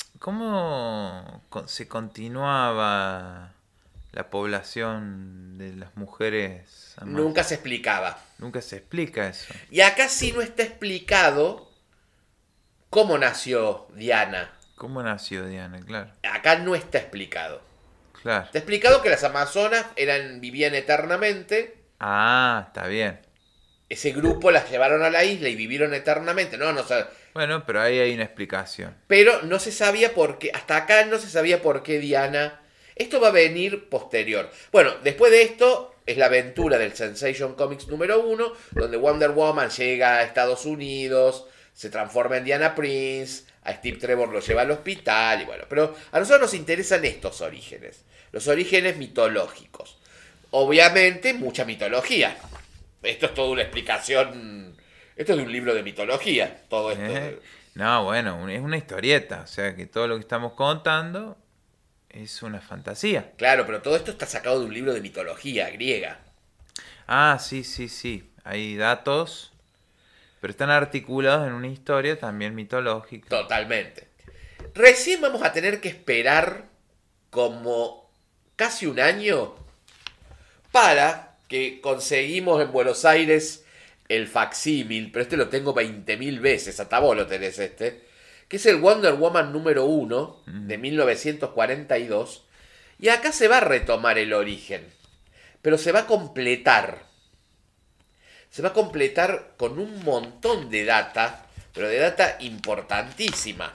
cómo con- se continuaba la población de las mujeres? ama- Nunca se explicaba. Nunca se explica eso. Y acá sí no está explicado cómo nació Diana. ¿Cómo nació Diana? Claro. Acá no está explicado. Claro. Está explicado que las amazonas eran, vivían eternamente. Ah, está bien. ese grupo las llevaron a la isla y vivieron eternamente. No, no sé. Bueno, pero ahí hay una explicación. Pero no se sabía por qué, hasta acá no se sabía por qué Diana. Esto va a venir posterior. Bueno, después de esto es la aventura del Sensation Comics número uno, donde Wonder Woman llega a Estados Unidos, se transforma en Diana Prince, a Steve Trevor lo lleva al hospital y bueno, pero a nosotros nos interesan estos orígenes, los orígenes mitológicos. Obviamente, mucha mitología. Esto es toda una explicación. Esto es de un libro de mitología, todo esto. ¿Eh? No, bueno, es una historieta, o sea que todo lo que estamos contando es una fantasía. Claro, pero todo esto está sacado de un libro de mitología griega. Ah, sí, sí, sí, hay datos, pero están articulados en una historia también mitológica. Totalmente. Recién vamos a tener que esperar como casi un año para que conseguimos en Buenos Aires el facsímil, pero este lo tengo veinte mil veces, hasta vos lo tenés este, que es el Wonder Woman número uno de mil novecientos cuarenta y dos, y acá se va a retomar el origen, pero se va a completar. Se va a completar con un montón de data, pero de data importantísima.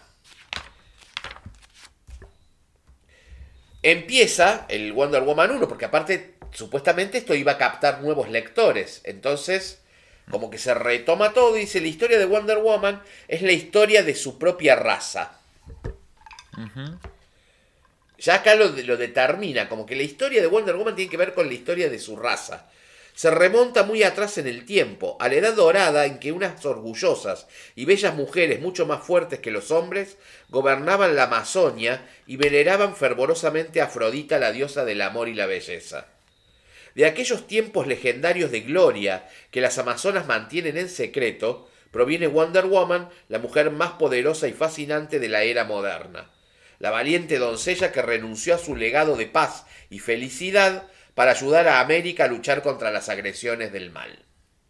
Empieza el Wonder Woman uno, porque aparte, supuestamente esto iba a captar nuevos lectores. Entonces, como que se retoma todo y dice, la historia de Wonder Woman es la historia de su propia raza. Uh-huh. Ya acá lo, lo determina, como que la historia de Wonder Woman tiene que ver con la historia de su raza. Se remonta muy atrás en el tiempo, a la edad dorada en que unas orgullosas y bellas mujeres mucho más fuertes que los hombres gobernaban la Amazonia y veneraban fervorosamente a Afrodita, la diosa del amor y la belleza. De aquellos tiempos legendarios de gloria que las amazonas mantienen en secreto, proviene Wonder Woman, la mujer más poderosa y fascinante de la era moderna. La valiente doncella que renunció a su legado de paz y felicidad para ayudar a América a luchar contra las agresiones del mal.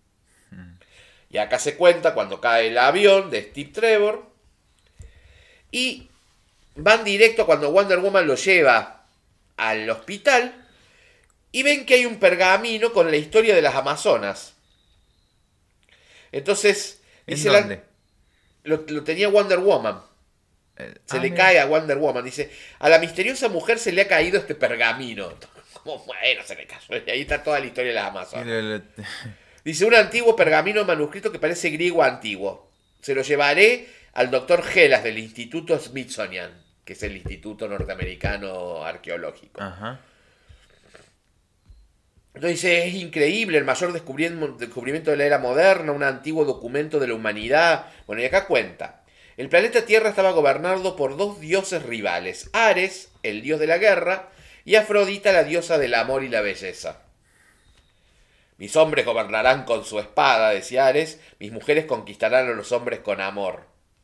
Y acá se cuenta cuando cae el avión de Steve Trevor y van directo cuando Wonder Woman lo lleva al hospital y ven que hay un pergamino con la historia de las Amazonas. Entonces, ¿En dice dónde? La, lo, lo tenía Wonder Woman. Eh, Se ah, le mira. cae a Wonder Woman. Dice, a la misteriosa mujer se le ha caído este pergamino. Como, bueno, se le cayó. Y ahí está toda la historia de las Y Amazonas. lo- lo- Dice, un antiguo pergamino manuscrito que parece griego antiguo. Se lo llevaré al doctor Gelas del Instituto Smithsonian, que es el Instituto Norteamericano Arqueológico. Ajá. Entonces dice, es increíble, el mayor descubrimiento, descubrimiento de la era moderna, un antiguo documento de la humanidad. Bueno, y acá cuenta. El planeta Tierra estaba gobernado por dos dioses rivales. Ares, el dios de la guerra, y Afrodita, la diosa del amor y la belleza. Mis hombres gobernarán con su espada, decía Ares, mis mujeres conquistarán a los hombres con amor.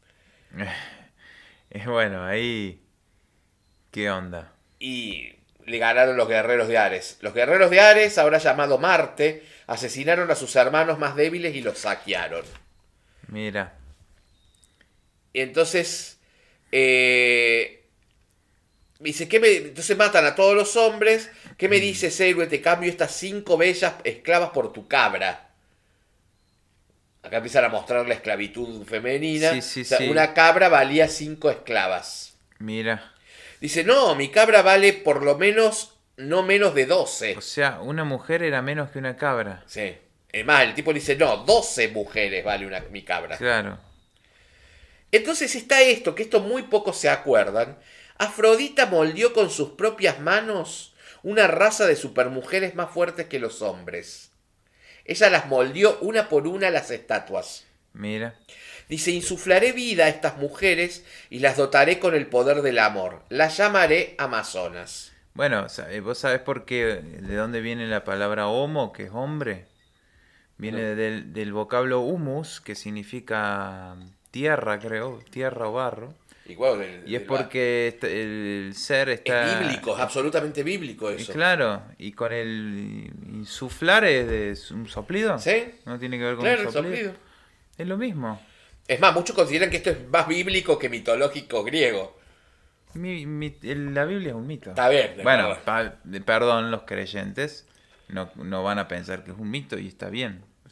Es bueno, ahí... ¿Qué onda? Y le ganaron los guerreros de Ares. Los guerreros de Ares, ahora llamado Marte, asesinaron a sus hermanos más débiles y los saquearon. Mira. Y entonces, eh, dice, ¿qué me, entonces matan a todos los hombres. ¿Qué me dices, héroe? Te cambio estas cinco bellas esclavas por tu cabra. Acá empiezan a mostrar la esclavitud femenina. Sí, sí, O sea, sí. una cabra valía cinco esclavas. Mira. Dice, no, mi cabra vale por lo menos, no menos de doce. O sea, una mujer era menos que una cabra. Sí. Es más, el tipo le dice, no, doce mujeres vale una, mi cabra. Claro. Entonces está esto, que esto muy pocos se acuerdan. Afrodita moldeó con sus propias manos una raza de supermujeres más fuertes que los hombres. Ella las moldeó una por una a las estatuas. Mira. Dice, insuflaré vida a estas mujeres y las dotaré con el poder del amor. Las llamaré Amazonas. Bueno, sa- eh, ¿vos sabés por qué, de dónde viene la palabra homo, que es hombre? Viene No. del, del vocablo humus, que significa tierra, creo, tierra o barro. Y, bueno, del- Y es del- porque este- el ser está... Es bíblico, es absolutamente bíblico Eh, eso. Claro, y con el insuflar es de un soplido. ¿Sí? No tiene que ver con Claro, un el soplido. soplido. Es lo mismo. Es más, muchos consideran que esto es más bíblico que mitológico griego. Mi- mi- el- la Biblia es un mito. Está bien, de Bueno, verdad. pa- de- perdón, los creyentes no, no van a pensar que es un mito y está bien. O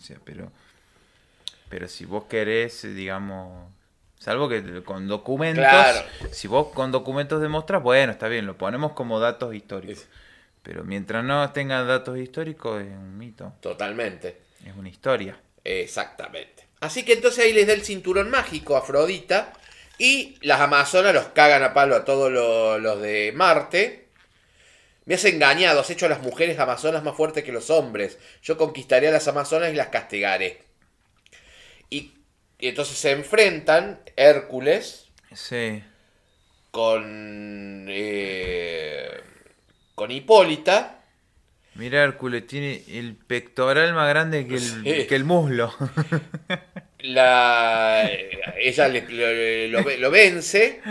sea, pero, pero si vos querés, digamos, salvo que con documentos, Claro. si vos con documentos demostrás, bueno, está bien, lo ponemos como datos históricos. Pero mientras no tengan datos históricos, es un mito, Totalmente. es una historia. Exactamente. Así que entonces ahí les da el cinturón mágico a Afrodita. Y las amazonas los cagan a palo a todos los, los de Marte. Me has engañado, has hecho a las mujeres amazonas más fuertes que los hombres. Yo conquistaré a las amazonas y las castigaré. Y, y entonces se enfrentan Hércules Sí. con, eh, con Hipólita. Mira, Hércules tiene el pectoral más grande que el, Sí. que el muslo. La, ella le- lo, lo- lo vence.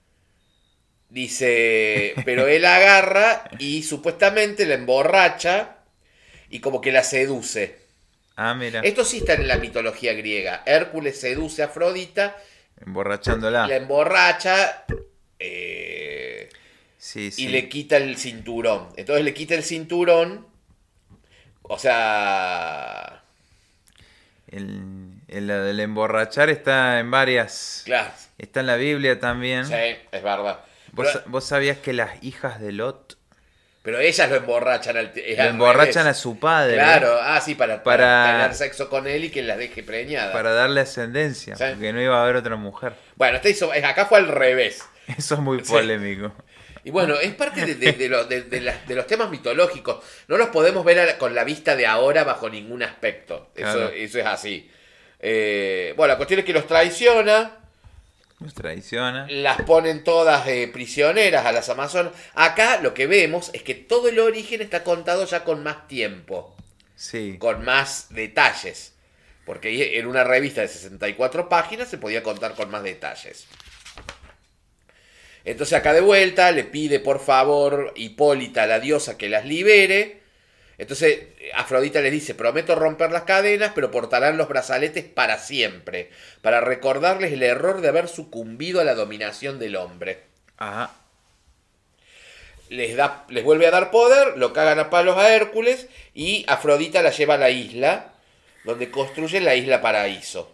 Dice, pero él agarra y supuestamente la emborracha y como que la seduce. Ah, mira, Esto sí está en la mitología griega. Hércules seduce a Afrodita, emborrachándola. la emborracha eh, Sí, sí. y le quita el cinturón. Entonces le quita el cinturón. O sea, El, el, la del emborrachar está en varias. claro, Está en la Biblia también. sí, es verdad. ¿Vos, Pero, vos sabías que las hijas de Lot pero ellas lo emborrachan al, es lo al emborrachan revés. a su padre Claro, ah, sí, para, para, Para- tener sexo con él y que las deje preñadas. para darle ascendencia? Sí. Porque no iba a haber otra mujer. Bueno, este hizo- acá fue al revés. Eso es muy Sí. polémico. Y bueno, es parte de, de- de lo- de- de las- de los temas mitológicos. No los podemos ver a- con la vista de ahora bajo ningún aspecto. Eso, Claro. eso es así. Eh, bueno, la cuestión es que los traiciona. Nos traiciona. Las ponen todas eh, prisioneras a las amazonas. Acá lo que vemos es que todo el origen está contado ya con más tiempo. Sí. Con más detalles. Porque en una revista de sesenta y cuatro páginas se podía contar con más detalles. Entonces acá de vuelta le pide por favor Hipólita a la diosa que las libere. Entonces Afrodita les dice, prometo romper las cadenas, pero portarán los brazaletes para siempre, para recordarles el error de haber sucumbido a la dominación del hombre. Ajá. Les, da, les vuelve a dar poder, lo cagan a palos a Hércules y Afrodita la lleva a la isla, donde construyen la isla Paraíso.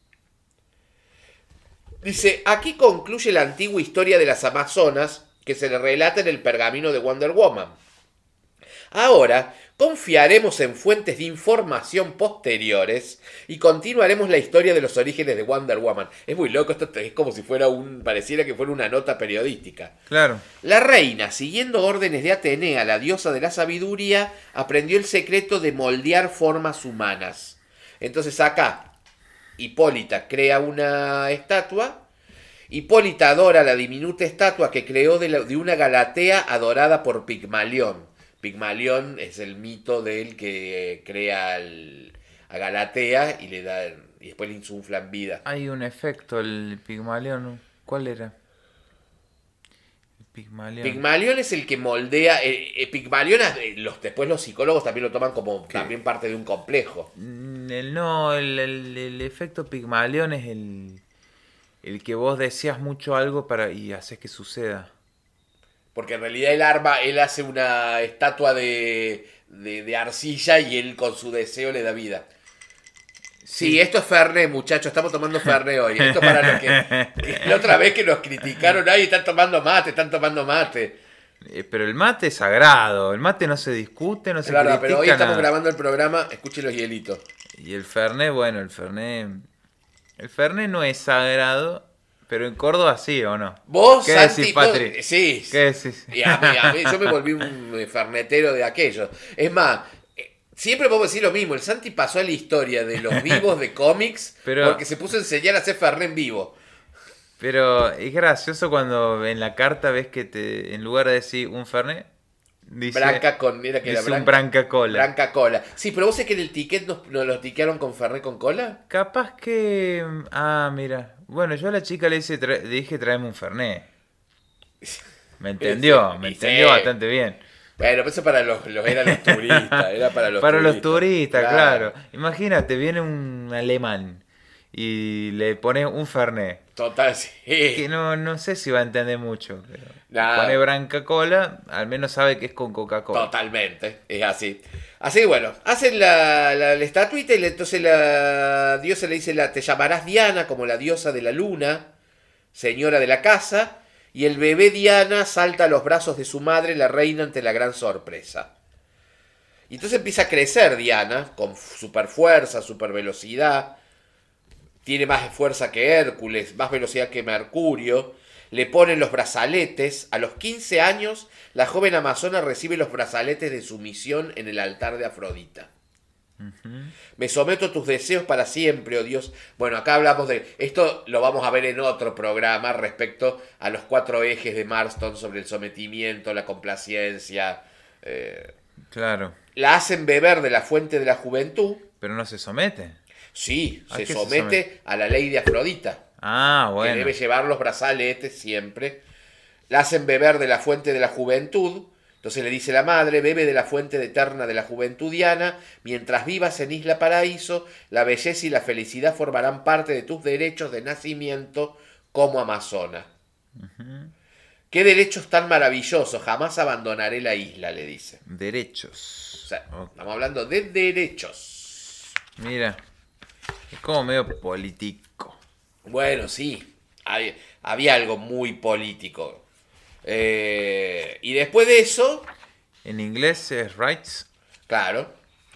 Dice, aquí concluye la antigua historia de las Amazonas que se le relata en el pergamino de Wonder Woman. Ahora confiaremos en fuentes de información posteriores y continuaremos la historia de los orígenes de Wonder Woman. Es muy loco, esto es como si fuera un, pareciera que fuera una nota periodística. Claro. La reina, siguiendo órdenes de Atenea, la diosa de la sabiduría, aprendió el secreto de moldear formas humanas. Entonces acá, Hipólita crea una estatua. Hipólita adora la diminuta estatua que creó de, la, de una Galatea adorada por Pigmalión. Pigmalión es el mito del que crea el, a Galatea y le da y después le insuflan vida. Hay un efecto, el Pigmalión. ¿Cuál era? El Pigmalión. Pigmalión es el que moldea. Eh, eh, Pigmalión, eh, los, después los psicólogos también lo toman como ¿Qué? también parte de un complejo. Mm, El, no, el, el- el efecto Pigmalión es el, el que vos deseas mucho algo para y haces que suceda. Porque en realidad él arma, él hace una estatua de, de, de arcilla y él con su deseo le da vida. Sí, esto es Fernet, muchachos, estamos tomando Fernet hoy. Esto para los que, que la otra vez que nos criticaron, ay, están tomando mate, están tomando mate. Eh, Pero el mate es sagrado, el mate no se discute, no se Claro, critica pero hoy estamos nada. grabando el programa, escuchen los hielitos. Y el Fernet, bueno, el Fernet... El Fernet no es sagrado, pero en Córdoba sí, ¿o no? Vos, ¿Qué Santi, decís, vos- Patri? sí. ¿Qué decís? Y a mí, a mí- yo me volví un eh, fernetero de aquellos. Es más, eh, siempre podemos decir lo mismo. El Santi pasó a la historia de los vivos de cómics Pero- porque se puso a enseñar a hacer Fernet en vivo. Pero es gracioso cuando en la carta ves que te en lugar de decir un Fernet, dice, Branca con. Era que era dice un Branca, Branca Cola. Branca Cola. Sí, pero vos sé que en el ticket nos, nos lo tiquearon con Fernet con cola. Capaz que... Ah, mira. Bueno, yo a la chica le, hice tra- le dije tráeme un Fernet. Me entendió, Sí, me sí. entendió bastante bien. Bueno, pero eso para los, los eran los turistas. Era para los Para turistas. los turistas, claro. Imagínate, viene un alemán y le pone un Fernet. Total, sí. Que no, no sé si va a entender mucho. Pero... Nah, Pone Branca Cola, al menos sabe que es con Coca-Cola. totalmente, es así. Así que bueno, hacen la, la, la estatuita y le- entonces la diosa le dice, la, te llamarás Diana como la diosa de la luna, señora de la casa, y el bebé Diana salta a los brazos de su madre, la reina, ante la gran sorpresa. Y entonces empieza a crecer Diana, con super fuerza, super velocidad, tiene más fuerza que Hércules, más velocidad que Mercurio, le ponen los brazaletes, a los quince años la joven amazona recibe los brazaletes de sumisión en el altar de Afrodita. Me someto a tus deseos para siempre, oh Dios. Bueno, acá hablamos de... Esto lo vamos a ver en otro programa respecto a los cuatro ejes de Marston sobre el sometimiento, la complacencia. Eh, Claro. la hacen beber de la fuente de la juventud. Pero no se somete. Sí, ¿A se qué se somete somete? a la ley de Afrodita, Ah, que bueno. debe llevar los brazaletes siempre. La hacen beber de la fuente de la juventud. Entonces le dice la madre, bebe de la fuente eterna de la juventud Diana, mientras vivas en Isla Paraíso, la belleza y la felicidad formarán parte de tus derechos de nacimiento como amazona. Qué derechos tan maravillosos, jamás abandonaré la isla, le dice. Derechos. O sea, Ok. estamos hablando de derechos. Mira. Es como medio político. Bueno, sí, había, había algo muy político. Eh, y después de eso, En inglés es rights. claro.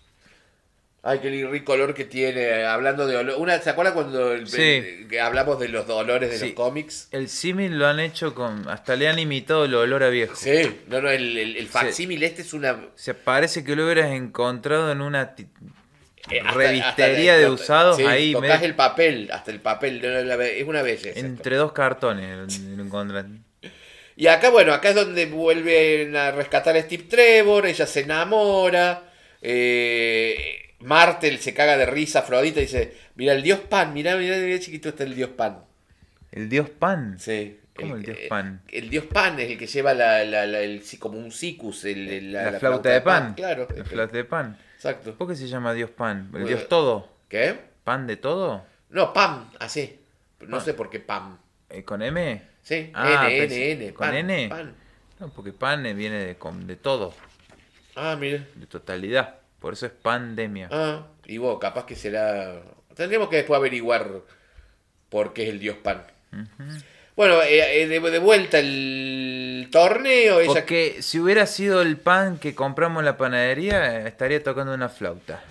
Ay, qué rico olor que tiene. Hablando de olor. Una, ¿se acuerda cuando el- Sí. el- que hablamos de los olores de Sí. los cómics? El símil lo han hecho con... Hasta le han imitado el olor a viejo. Sí, no, no, el, el, el facsímil este es una. Se parece que lo hubieras encontrado en una ti- eh, hasta- revistería hasta- de usados sí, ahí. tocás medio- el papel, hasta el papel. no, no, la be- es una belleza. esto. entre dos cartones lo encuentran. Y acá, bueno, acá es donde vuelven a rescatar a Steve Trevor, ella se enamora, eh, Martel se caga de risa, Afrodita dice, mira el dios Pan, mira, mira, mira chiquito está el dios Pan. El dios Pan. Sí. ¿Cómo el dios eh, Pan? El dios Pan es el que lleva la, la, la- el, sí, como un sicus, el, el- La, flauta, de pan. Claro. La flauta de pan. Exacto. ¿Por qué se llama dios Pan? ¿El Bueno, dios todo? ¿Qué? ¿Pan de todo? No, Pam, así. No Ah. sé por qué Pam. Eh, ¿Con M? Sí, Ah, N, pensé- N, N. ¿con pan, N? Pan. No, porque pan eh, viene de, con- de todo, Ah, mira. de totalidad. Por eso es pandemia. Ah, y vos, capaz que será... Tendríamos que después averiguar por qué es el dios Pan. Bueno, eh, eh, de, de vuelta el torneo, ella... Porque si hubiera sido el pan que compramos en la panadería, eh, estaría tocando una flauta.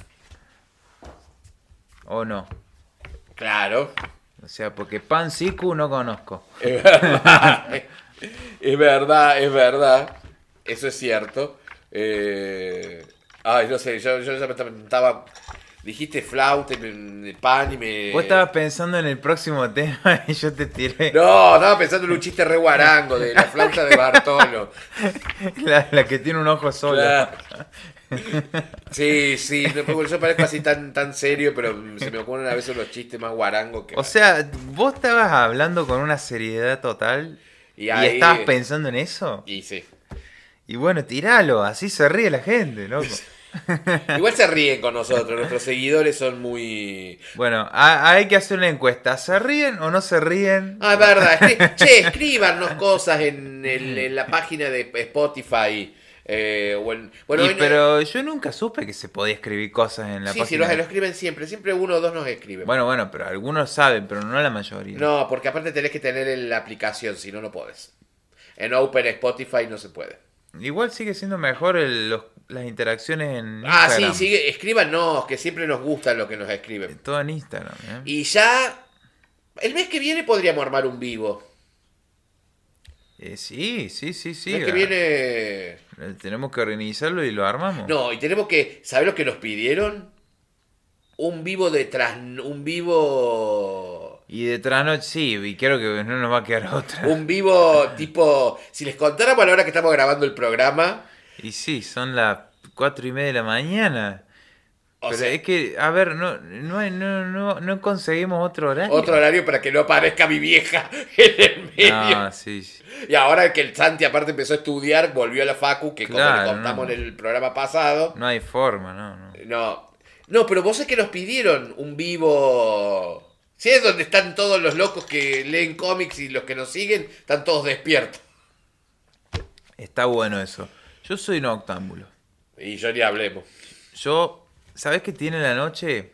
¿O no? Claro, O sea, porque pan siku no conozco. es verdad, es verdad, es verdad, eso es cierto. Eh, ay, no sé, yo, yo ya me estaba... Dijiste flauta, y me- pan y me... Vos estabas pensando en el próximo tema y yo te tiré No, estaba pensando en un chiste re guarango de la flauta de Bartolo. la, la que tiene un ojo solo. Claro. Sí, sí, no, porque yo parezco así tan, tan serio, pero se me ocurren a veces los chistes más guarangos que... O sea, vos estabas hablando con una seriedad total Y y, ahí- estabas pensando en eso. Y sí. Y bueno, tiralo, así se ríe la gente, loco. Igual se ríen con nosotros, nuestros seguidores son muy... Bueno, ha- hay que hacer una encuesta. ¿Se ríen o no se ríen? Ah, es verdad. Escri- Che, escríbanos cosas en, el- en la página de Spotify. eh, o en- bueno, Y, en- pero yo nunca supe que se podía escribir cosas en la sí, sí, página. los, lo escriben siempre. Siempre uno o dos nos escriben. Bueno, bueno, pero algunos saben, pero no la mayoría. No, porque aparte tenés que tener en la aplicación, si no, no podés. En Open Spotify no se puede. Igual sigue siendo mejor el- los- las interacciones en Ah, sí, Instagram. sigue, escríbanos, que siempre nos gusta lo que nos escriben. Todo en Instagram, ¿eh? Y ya, el mes que viene podríamos armar un vivo. Eh, sí, sí, sí, sí. el mes que ah, viene... eh, Tenemos que organizarlo y lo armamos. No, y tenemos que, ¿sabes lo que nos pidieron? Un vivo detrás, un vivo... Y detrás no, sí, y creo que no nos va a quedar otra. Un vivo tipo... Si les contáramos a la hora que estamos grabando el programa... Y sí, son las cuatro y media de la mañana. O Pero sea, es que, a ver, no, no, hay- no, no, no conseguimos otro horario. otro horario para que no aparezca mi vieja en el medio. No, sí, sí. Y ahora que el Santi aparte empezó a estudiar, volvió a la facu, que como Claro, le contamos no. en el programa pasado. No hay forma, no, no. No, no, pero vos es que nos pidieron un vivo... Si es donde están todos los locos que leen cómics y los que nos siguen, están todos despiertos. Está bueno eso. Yo soy noctámbulo. Y yo ni hablemos. Yo, ¿sabés qué tiene la noche?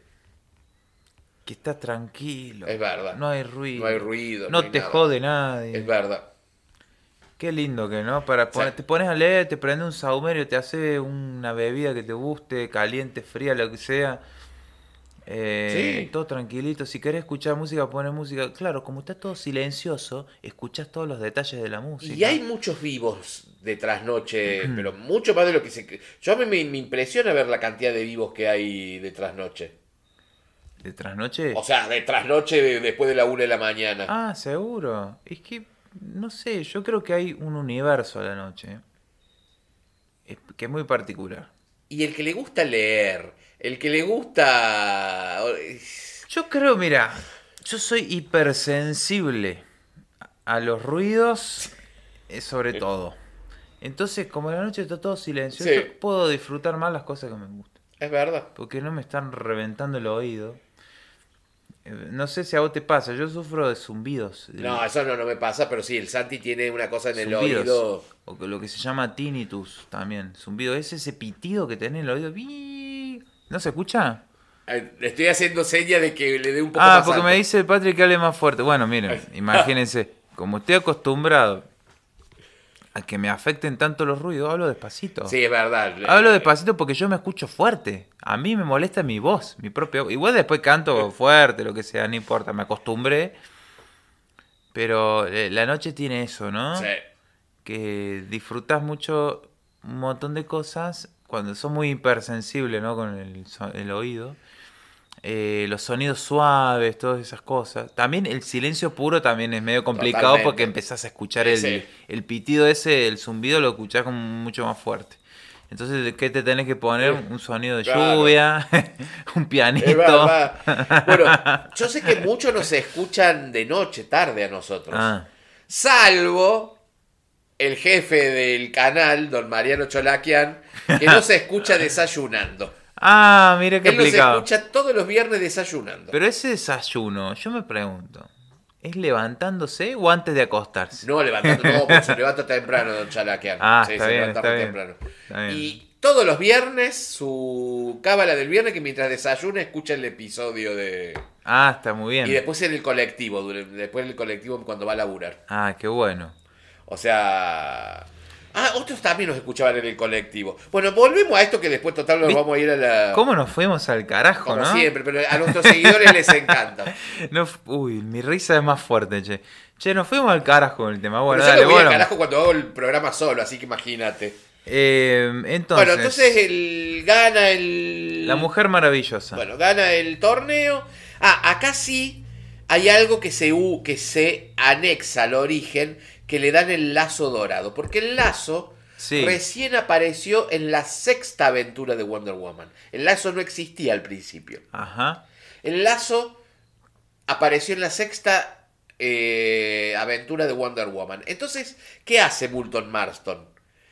Que está tranquilo. Es verdad. No hay ruido. No hay ruido. No, No hay te nada. jode nadie. Es verdad. Qué lindo que, ¿no? Para poner- Sí. te pones a leer, te prende un saumerio, te hace una bebida que te guste, caliente, fría, lo que sea. Eh, Sí. todo tranquilito. Si querés escuchar música, pones música. Claro, como está todo silencioso, escuchás todos los detalles de la música. Y hay muchos vivos de trasnoche, pero mucho más de lo que se... Yo a mí me, me impresiona ver la cantidad de vivos que hay de trasnoche. ¿De trasnoche? O sea, de trasnoche de- después de la una de la mañana. Ah, seguro. Es que, no sé, yo creo que hay un universo a la noche. Es- que es muy particular. Y el que le gusta leer, el que le gusta... Yo creo, mira, yo soy hipersensible a a los ruidos, eh, sobre todo. Entonces, como la noche está todo silencioso, Sí. puedo disfrutar más las cosas que me gustan. Es verdad. Porque no me están reventando el oído. Eh, No sé si a vos te pasa, yo sufro de zumbidos. de No, eso no, no me pasa, pero sí, el Santi tiene una cosa en el zumbidos, oído. o que lo que se llama tinnitus también. Zumbido, es ese pitido que tenés en el oído. ¡Bii! ¿No se escucha? Eh, Le estoy haciendo seña de que le dé un poco Ah, más porque alto. me dice el Patrick que hable más fuerte. Bueno, miren, imagínense, como estoy acostumbrado a que me afecten tanto los ruidos, hablo despacito. Sí, es verdad. Hablo despacito porque yo me escucho fuerte. A mí me molesta mi voz, mi propia voz. Igual después canto fuerte, lo que sea, no importa, me acostumbré. Pero eh, la noche tiene eso, ¿no? Sí. Que disfrutas mucho un montón de cosas cuando sos muy hipersensible, ¿no? Con el, so- el oído. Eh, los sonidos suaves, todas esas cosas. También el silencio puro también es medio complicado Totalmente. porque empezás a escuchar el, Sí. el pitido ese, el zumbido lo escuchás como mucho más fuerte. Entonces, ¿qué te tenés que poner? Sí. Un sonido de Claro. lluvia, un Es pianito. verdad. Bueno, yo sé que muchos nos escuchan de noche, tarde a nosotros. Ah, Salvo el jefe del canal, don Mariano Cholaquian, que no se escucha desayunando. ah, mira qué Él nos explicado. escucha todos los viernes desayunando. Pero ese desayuno, yo me pregunto, ¿es levantándose o antes de acostarse? No levantando, no, porque se levanta temprano, don Chalaquian. Ah, Sí, está se bien, levanta está muy bien. temprano. Está bien. Y todos los viernes, su cábala del viernes, que mientras desayuna escucha el episodio de... Ah, está muy bien. Y después en el colectivo, dure- después en el colectivo cuando va a laburar. Ah, qué bueno. O sea... Ah, otros también nos escuchaban en el colectivo. Bueno, volvemos a esto que después total nos ¿Viste? vamos a ir a la... ¿Cómo nos fuimos al carajo, Como no? siempre, pero a nuestros seguidores les encanta. No, uy, mi risa es más fuerte, che. Che, nos fuimos al carajo con el tema. Bueno, Pero yo dale, me voy al bueno. carajo cuando hago el programa solo, así que imagínate. Eh, entonces, Bueno, entonces el, gana el... la mujer maravillosa. Bueno, gana el torneo. Ah, acá sí hay algo que se, u- que se anexa al origen, que le dan el lazo dorado. Porque el lazo Sí. recién apareció en la sexta aventura de Wonder Woman. El lazo no existía al principio. Ajá. El lazo apareció en la sexta eh, aventura de Wonder Woman. Entonces, ¿qué hace Moulton Marston?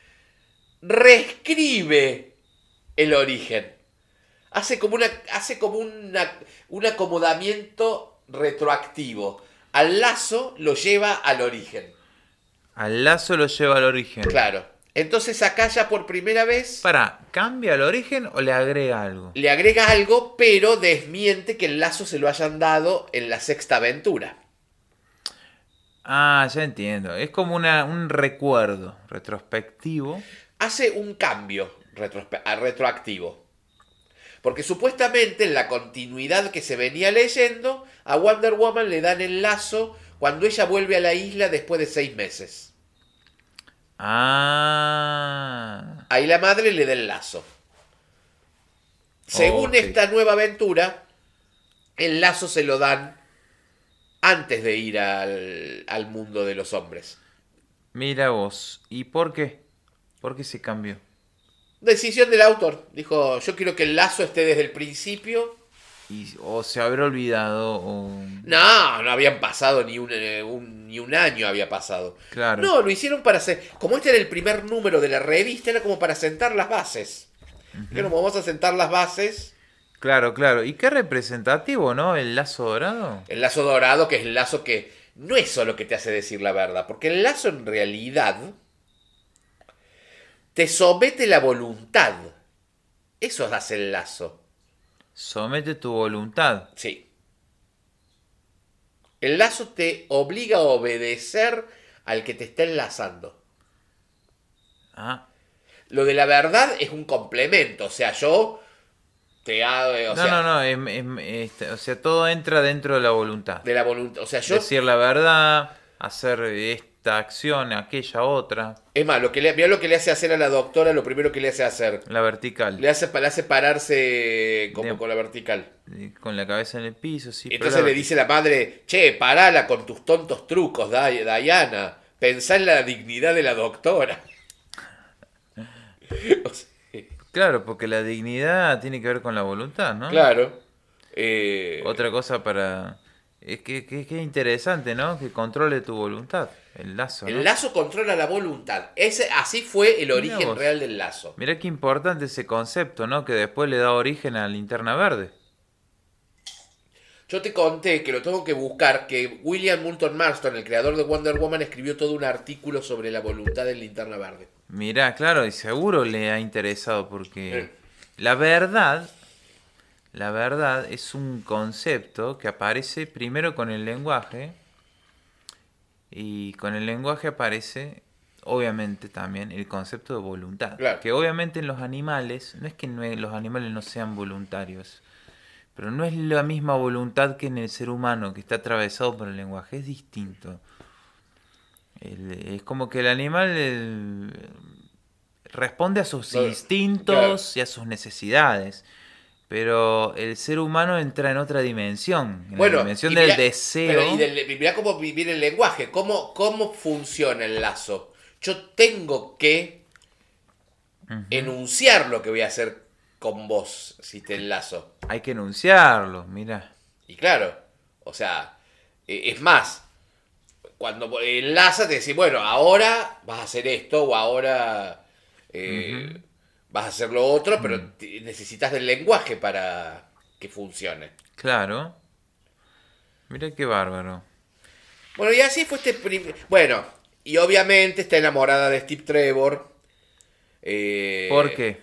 Reescribe el origen. Hace como, una, hace como una, un acomodamiento retroactivo. Al lazo lo lleva al origen. Al lazo lo lleva al origen. Claro. Entonces acá ya por primera vez Para, ¿cambia el origen o le agrega algo? le agrega algo, pero desmiente que el lazo se lo hayan dado en la sexta aventura. Ah, ya entiendo. Es como una, un recuerdo retrospectivo. Hace un cambio retrospe- a- retroactivo. Porque supuestamente en la continuidad que se venía leyendo, a Wonder Woman le dan el lazo cuando ella vuelve a la isla después de seis meses. Ah. Ahí la madre le da el lazo. Según Ok. esta nueva aventura, el lazo se lo dan antes de ir al, al mundo de los hombres. Mira vos. ¿Y por qué? ¿Por qué se cambió? Decisión del autor. Dijo, yo quiero que el lazo esté desde el principio. Y, o se habrá olvidado o... No, no habían pasado ni un, eh, un- ni un año había pasado. Claro. No, lo hicieron para hacer... Como este era el primer número de la revista, era como para sentar las bases. Dijeron, vamos a sentar las bases. Claro, claro. Y qué representativo, ¿no? El lazo dorado. El lazo dorado, que es el lazo que no es solo que te hace decir la verdad. Porque el lazo en realidad te somete la voluntad. Eso hace el lazo. Somete tu voluntad. Sí. El lazo te obliga a obedecer al que te está enlazando. Ah. Lo de la verdad es un complemento. O sea, yo te hago. O No, sea, no, no. em- em- este, o sea, todo entra dentro de la voluntad. de la voluntad. O sea, yo. Decir la verdad, hacer esta acción, aquella otra. Es más, lo que le, mirá lo que le hace hacer a la doctora, lo primero que le hace hacer. La vertical. Le hace, le hace pararse como De- con la vertical. eh, Con la cabeza en el piso, sí. pero Entonces la le verti- dice la madre, che, parala con tus tontos trucos, Day- Diana. Pensá en la dignidad de la doctora. O sea, Claro, porque la dignidad tiene que ver con la voluntad, ¿no? claro. Eh, Otra cosa para... Es que, que, que interesante, ¿no? Que controle tu voluntad, el lazo, ¿no? el lazo controla la voluntad. Ese, así fue el Mirá origen vos. real del lazo. Mirá qué importante ese concepto, ¿no? Que después le da origen a la linterna verde. Yo te conté que lo tengo que buscar, que William Moulton Marston, el creador de Wonder Woman, escribió todo un artículo sobre la voluntad en Linterna Verde. Mirá, claro, y seguro le ha interesado porque Eh. la verdad, la verdad es un concepto que aparece primero con el lenguaje y con el lenguaje aparece obviamente también el concepto de voluntad. Claro. Que obviamente en los animales, no es que no- los animales no sean voluntarios, pero no es la misma voluntad que en el ser humano que está atravesado por el lenguaje, es distinto. El- es como que el animal el- responde a sus Claro, instintos claro. y a sus necesidades. Pero el ser humano entra en otra dimensión, en Bueno, la dimensión y del mirá- deseo. pero y del- mirá cómo viene el lenguaje, cómo, cómo funciona el lazo. Yo tengo que Ujú. enunciar lo que voy a hacer con vos si te enlazo. Hay que enunciarlo, mira. Y claro, o sea, eh, es más, cuando enlazas te decís, bueno, ahora vas a hacer esto o ahora eh, vas a hacer lo otro, pero te- necesitas del lenguaje para que funcione. Claro. Mira qué bárbaro. Bueno, y así fue este primer... Bueno, y obviamente está enamorada de Steve Trevor. Eh, ¿Por qué?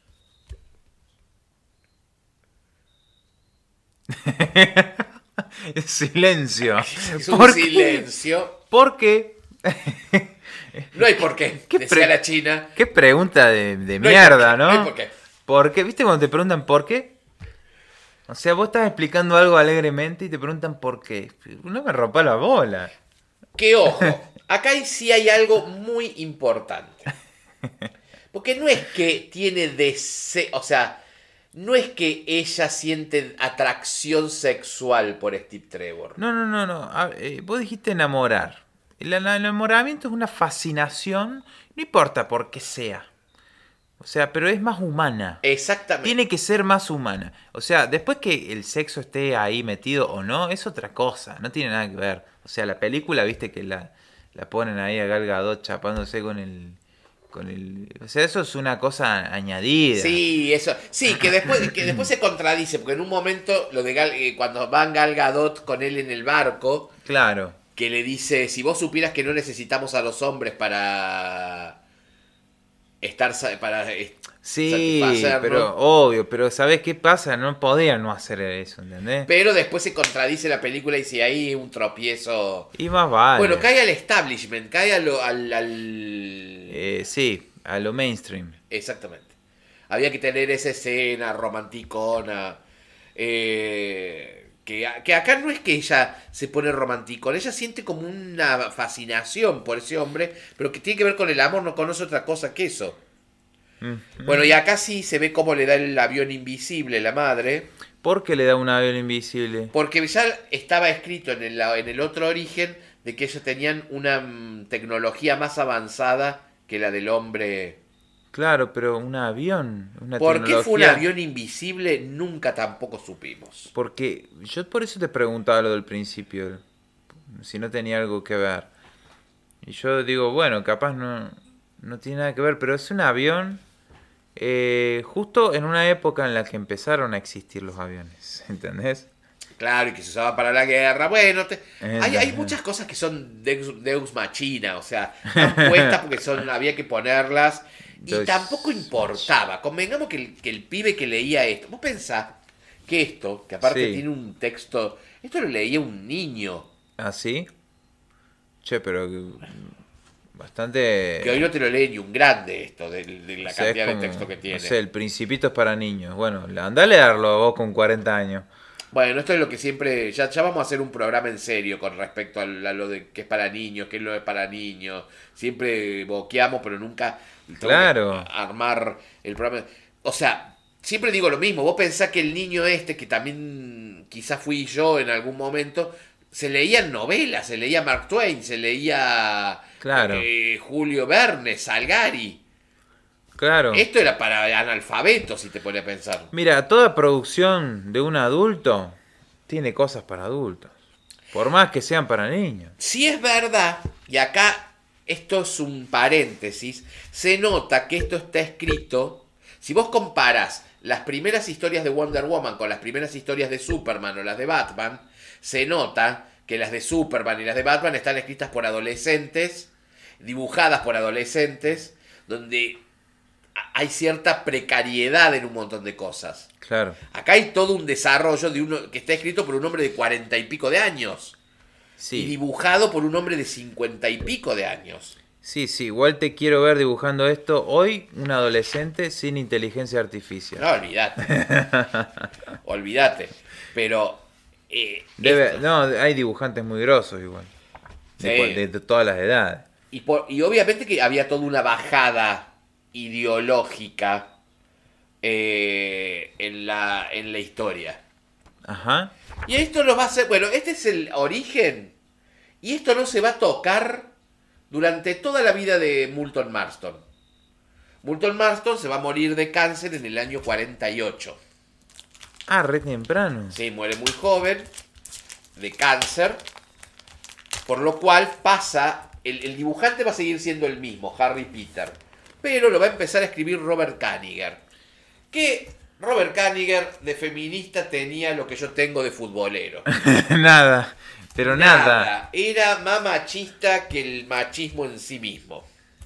Silencio. Es un ¿Por qué? silencio. ¿Por qué? No hay por qué, ¿Qué decía pre- la China. Qué pregunta de, de No hay mierda, por qué, ¿no? no hay por qué. ¿Por qué? ¿Viste cuando te preguntan por qué? O sea, vos estás explicando algo alegremente y te preguntan por qué. No me rompa la bola. Que ojo, acá sí hay algo muy importante. Porque no es que tiene deseo, o sea, no es que ella siente atracción sexual por Steve Trevor. No, no, no, no. A- eh, vos dijiste enamorar. El, el enamoramiento es una fascinación, no importa por qué sea. O sea, pero es más humana. Exactamente. Tiene que ser más humana. O sea, después que el sexo esté ahí metido o no, es otra cosa. No tiene nada que ver. O sea, la película, viste que la, la ponen ahí a Gal Gadot chapándose con el, con el... O sea, eso es una cosa añadida. Sí, eso. Sí, que después, que después se contradice, porque en un momento, lo de Gal, eh, cuando van Gal Gadot con él en el barco, Claro. que le dice, si vos supieras que no necesitamos a los hombres para estar sa- para eh, Sí, satisfacernos. pero obvio, pero ¿sabés qué pasa? No podían no hacer eso, ¿entendés? Pero después se contradice la película y dice ahí es un tropiezo. Y más vale. Bueno, cae al establishment, cae a lo- al, al- Eh, sí, a lo mainstream. Exactamente. Había que tener esa escena romanticona. eh, que, a- que acá no es que ella se pone romanticona, ella siente como una fascinación por ese hombre, pero que tiene que ver con el amor, no conoce otra cosa que eso. Mm. Bueno, y acá sí se ve cómo le da el avión invisible la madre, ¿Por qué le da un avión invisible? porque ya estaba escrito en el, en el otro origen de que ellos tenían una mm, tecnología más avanzada que la del hombre. Claro, pero un avión, una ¿Por qué fue un tecnología- avión invisible? Nunca tampoco supimos. Porque yo por eso te preguntaba lo del principio, si no tenía algo que ver. Y yo digo, bueno, capaz no, no tiene nada que ver, pero es un avión eh, justo en una época en la que empezaron a existir los aviones, ¿entendés? Claro, y que se usaba para la guerra. Bueno, te- Eh, hay, hay eh. muchas cosas que son Deus, Deus Machina, o sea, están puestas porque son, había que ponerlas. Y Entonces, tampoco importaba. Convengamos que el, que el pibe que leía esto, vos pensás que esto, que aparte Sí. tiene un texto, esto lo leía un niño, ¿Ah, sí? Che, pero mm, que hoy bastante... no te lo lee ni un grande esto, de, de la O sea, es cantidad como, de texto que tiene. no sé, el Principito es para niños. Bueno, anda a leerlo vos con cuarenta años. Bueno, esto es lo que siempre, ya, ya vamos a hacer un programa en serio con respecto a, la- lo de que es para niños, que es lo es para niños. Siempre boqueamos, pero nunca tengo que Claro. armar el programa. O sea, siempre digo lo mismo, vos pensás que el niño este, que también quizás fui yo en algún momento, se leían novelas, se leía Mark Twain, se leía Claro. eh, Julio Verne, Salgari. Claro. Esto era para analfabetos, si te pones a pensar. Mira, toda producción de un adulto tiene cosas para adultos. Por más que sean para niños. Si es verdad, y acá esto es un paréntesis, se nota que esto está escrito, si vos comparás las primeras historias de Wonder Woman con las primeras historias de Superman o las de Batman, se nota que las de Superman y las de Batman están escritas por adolescentes, dibujadas por adolescentes, donde hay cierta precariedad en un montón de cosas. Claro. Acá hay todo un desarrollo de uno que está escrito por un hombre de cuarenta y pico de años. Y Sí. dibujado por un hombre de cincuenta y pico de años. Sí, sí. Igual te quiero ver dibujando esto hoy, un adolescente sin inteligencia artificial. No, olvídate. Olvídate. Pero. eh, Debe, esto- no, hay dibujantes muy grosos igual. De, Sí. cua- de- de todas las edades. y, por- y obviamente que había toda una bajada ideológica eh, en, la, en la historia. Ajá. Y esto lo va a hacer. Bueno, este es el origen. Y esto no se va a tocar durante toda la vida de Moulton Marston. Moulton Marston se va a morir de cáncer en el año cuarenta y ocho. Ah, re temprano. Sí, muere muy joven, de cáncer. Por lo cual pasa. El, el dibujante va a seguir siendo el mismo, Harry Peter. Pero lo va a empezar a escribir Robert Kanigher. Que Robert Kanigher de feminista tenía lo que yo tengo de futbolero. Nada. Pero nada. Era más machista que el machismo en sí mismo.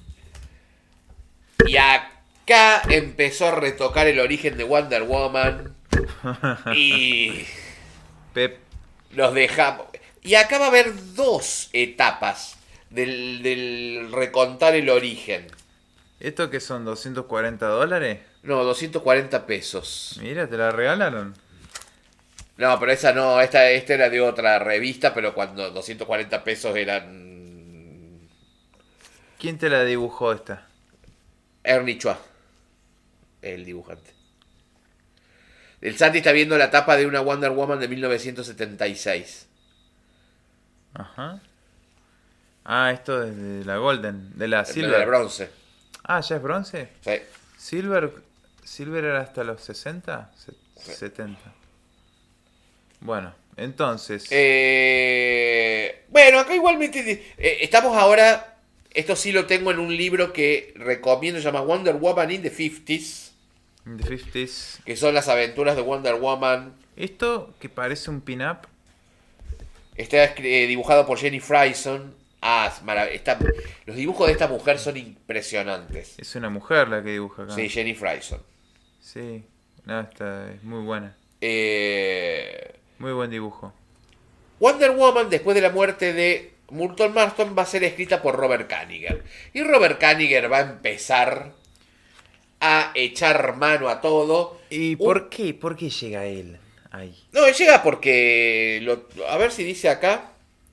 Y acá empezó a retocar el origen de Wonder Woman. Y Pep. los dejamos. Y acá va a haber dos etapas del, del recontar el origen. ¿Esto que son doscientos cuarenta dólares? No, doscientos cuarenta pesos. Mira, te la regalaron. No, pero esa no, esta, esta era de otra revista, pero cuando doscientos cuarenta pesos eran ¿Quién te la dibujó esta? Ernie Chua, el dibujante. El Santi está viendo la tapa de una Wonder Woman de mil novecientos setenta y seis. Ajá. Ah, esto es de la Golden, de la De Silver. bronce. Ah, ¿ya es bronce? Sí. Silver, Silver era hasta los sesenta, Se- setenta. Bueno, entonces... Eh, bueno, acá igualmente eh, estamos ahora. Esto sí lo tengo en un libro que recomiendo, se llama Wonder Woman in the cincuentas, in the fifties. que son las aventuras de Wonder Woman. Esto que parece un pin-up. Está eh, dibujado por Jenny Frison. Ah, es marav- está- los dibujos de esta mujer son impresionantes. Es una mujer la que dibuja acá. Sí, Jenny Frison. Sí. No, esta es muy buena. Eh, Muy buen dibujo. Wonder Woman, después de la muerte de Moulton Marston, va a ser escrita por Robert Kanigher. Y Robert Kanigher va a empezar a echar mano a todo. ¿Y Un- por qué? ¿Por qué llega él ahí? No, llega porque... lo- a ver si dice acá.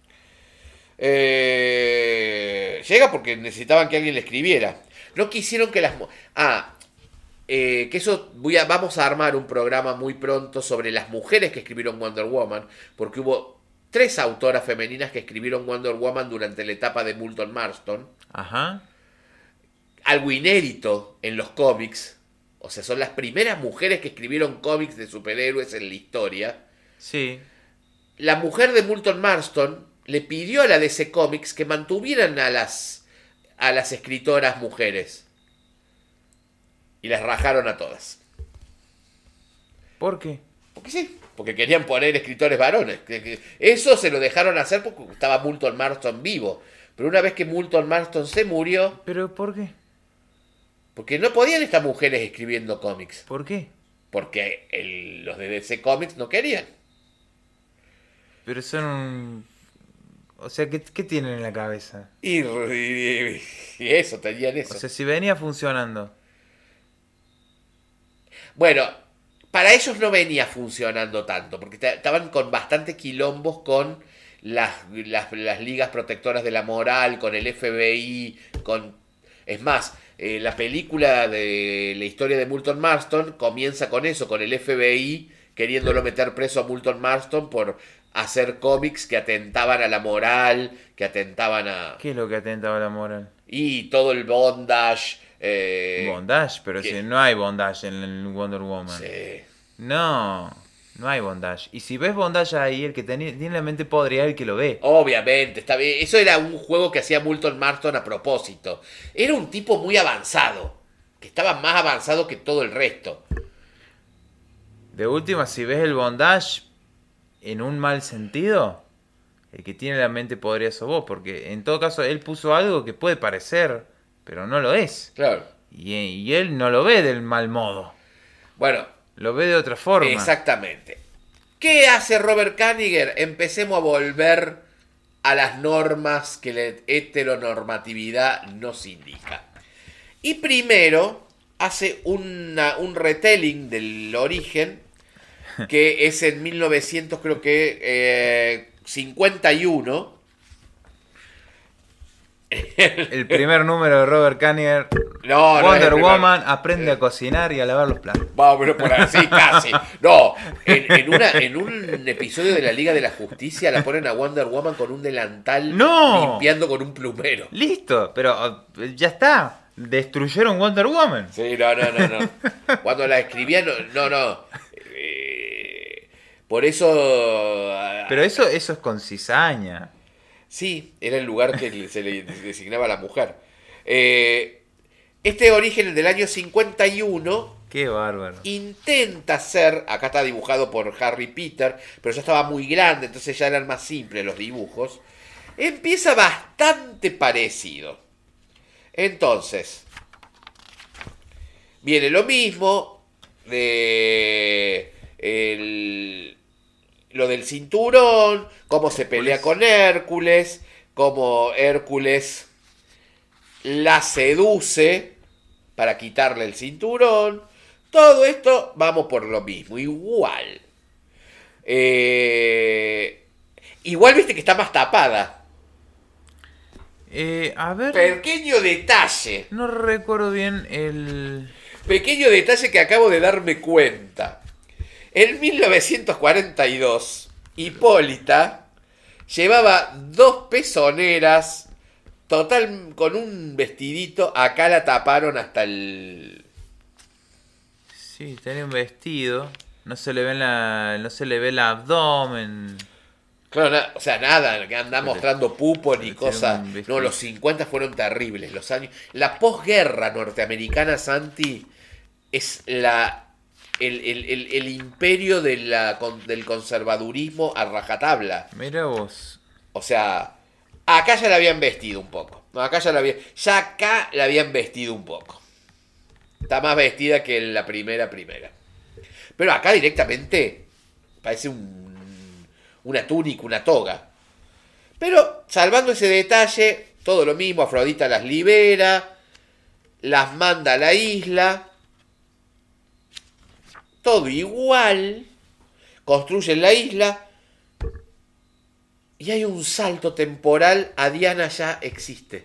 Eh, llega porque necesitaban que alguien le escribiera. No quisieron que las... mu- Ah, eh, que eso voy a, vamos a armar un programa muy pronto sobre las mujeres que escribieron Wonder Woman, porque hubo tres autoras femeninas que escribieron Wonder Woman durante la etapa de Moulton Marston. Ajá. Algo inédito en los cómics. O sea, son las primeras mujeres que escribieron cómics de superhéroes en la historia. Sí. La mujer de Moulton Marston le pidió a la D C Comics que mantuvieran a las, a las escritoras mujeres. Y las rajaron a todas. ¿Por qué? Porque sí, porque querían poner escritores varones. Que- que- Eso se lo dejaron hacer porque estaba Moulton Marston vivo. Pero una vez que Moulton Marston se murió, ¿Pero por qué? Porque no podían estas mujeres escribiendo cómics. ¿Por qué? Porque el- los de D C Comics no querían. Pero son un... O sea, ¿qué, qué tienen en la cabeza? Y, y- y eso, tenían eso. O sea, si venía funcionando. Bueno, para ellos no venía funcionando tanto, porque ta- estaban con bastantes quilombos con las, las, las ligas protectoras de la moral, con el F B I, con... Es más, eh, la película de la historia de Moulton Marston comienza con eso, con el F B I queriéndolo meter preso a Moulton Marston por hacer cómics que atentaban a la moral, que atentaban a... ¿Qué es lo que atentaba a la moral? Y todo el bondage... eh, Bondage, pero ¿qué? si no hay bondage en el Wonder Woman. sí. No, no hay bondage. Y si ves bondage ahí, el que tiene, tiene la mente podrida es el que lo ve. Obviamente, está bien. Eso era un juego que hacía Moulton Marston a propósito. Era un tipo muy avanzado, que estaba más avanzado que todo el resto. De última, si ves el bondage en un mal sentido, el que tiene la mente podrida sos vos. Porque en todo caso, él puso algo que puede parecer, pero no lo es. Claro. Y, y él no lo ve del mal modo. Bueno, Lo ve de otra forma. exactamente. ¿Qué hace Robert Kanigher? Empecemos a volver a las normas que la heteronormatividad nos indica. Y primero hace una- un retelling del origen, que es en mil novecientos, creo que, eh, cincuenta y uno. El primer número de Robert Kanigher. No, no es el Wonder primero. Woman aprende a cocinar y a lavar los platos. Vamos, pero por así casi. No, en, en una, en un episodio de la Liga de la Justicia la ponen a Wonder Woman con un delantal ¡No! limpiando con un plumero. Listo, pero eh, ya está. Destruyeron Wonder Woman. Sí, no, no, no, no. Cuando la escribían, no, no. no. Eh, por eso... ah, Pero eso, eso es con cizaña. Sí, era el lugar que se le designaba a la mujer. Eh, este origen del año cincuenta y uno Qué bárbaro. intenta ser, acá está dibujado por Harry Peter, pero ya estaba muy grande, entonces ya eran más simples los dibujos. Empieza bastante parecido. Entonces, viene lo mismo de el- lo del cinturón, cómo se pelea con Hércules, cómo Hércules la seduce para quitarle el cinturón. Todo esto vamos por lo mismo, igual. Eh, igual viste que está más tapada. Eh, a ver. Pequeño detalle. No recuerdo bien el. Pequeño detalle que acabo de darme cuenta. En mil novecientos cuarenta y dos, Hipólita llevaba dos pezoneras total con un vestidito. Acá la taparon hasta el... Sí, tenía un vestido. No se le ve la. No se le ve el abdomen. Claro, na- o sea, nada, que anda mostrando pupo ni Tiene cosas. un vestido. No, los cincuenta fueron terribles. Los años. La posguerra norteamericana, Santi, es la. El, el- el- el imperio de la, con- del conservadurismo a rajatabla. Mira vos. O sea, acá ya la habían vestido un poco. No, acá ya la habían. Ya acá la habían vestido un poco. Está más vestida que en la primera primera. Pero acá directamente parece un, una túnica, una toga. Pero salvando ese detalle, todo lo mismo, Afrodita las libera, las manda a la isla. Todo igual. Construyen la isla. Y hay un salto temporal, a Diana ya existe.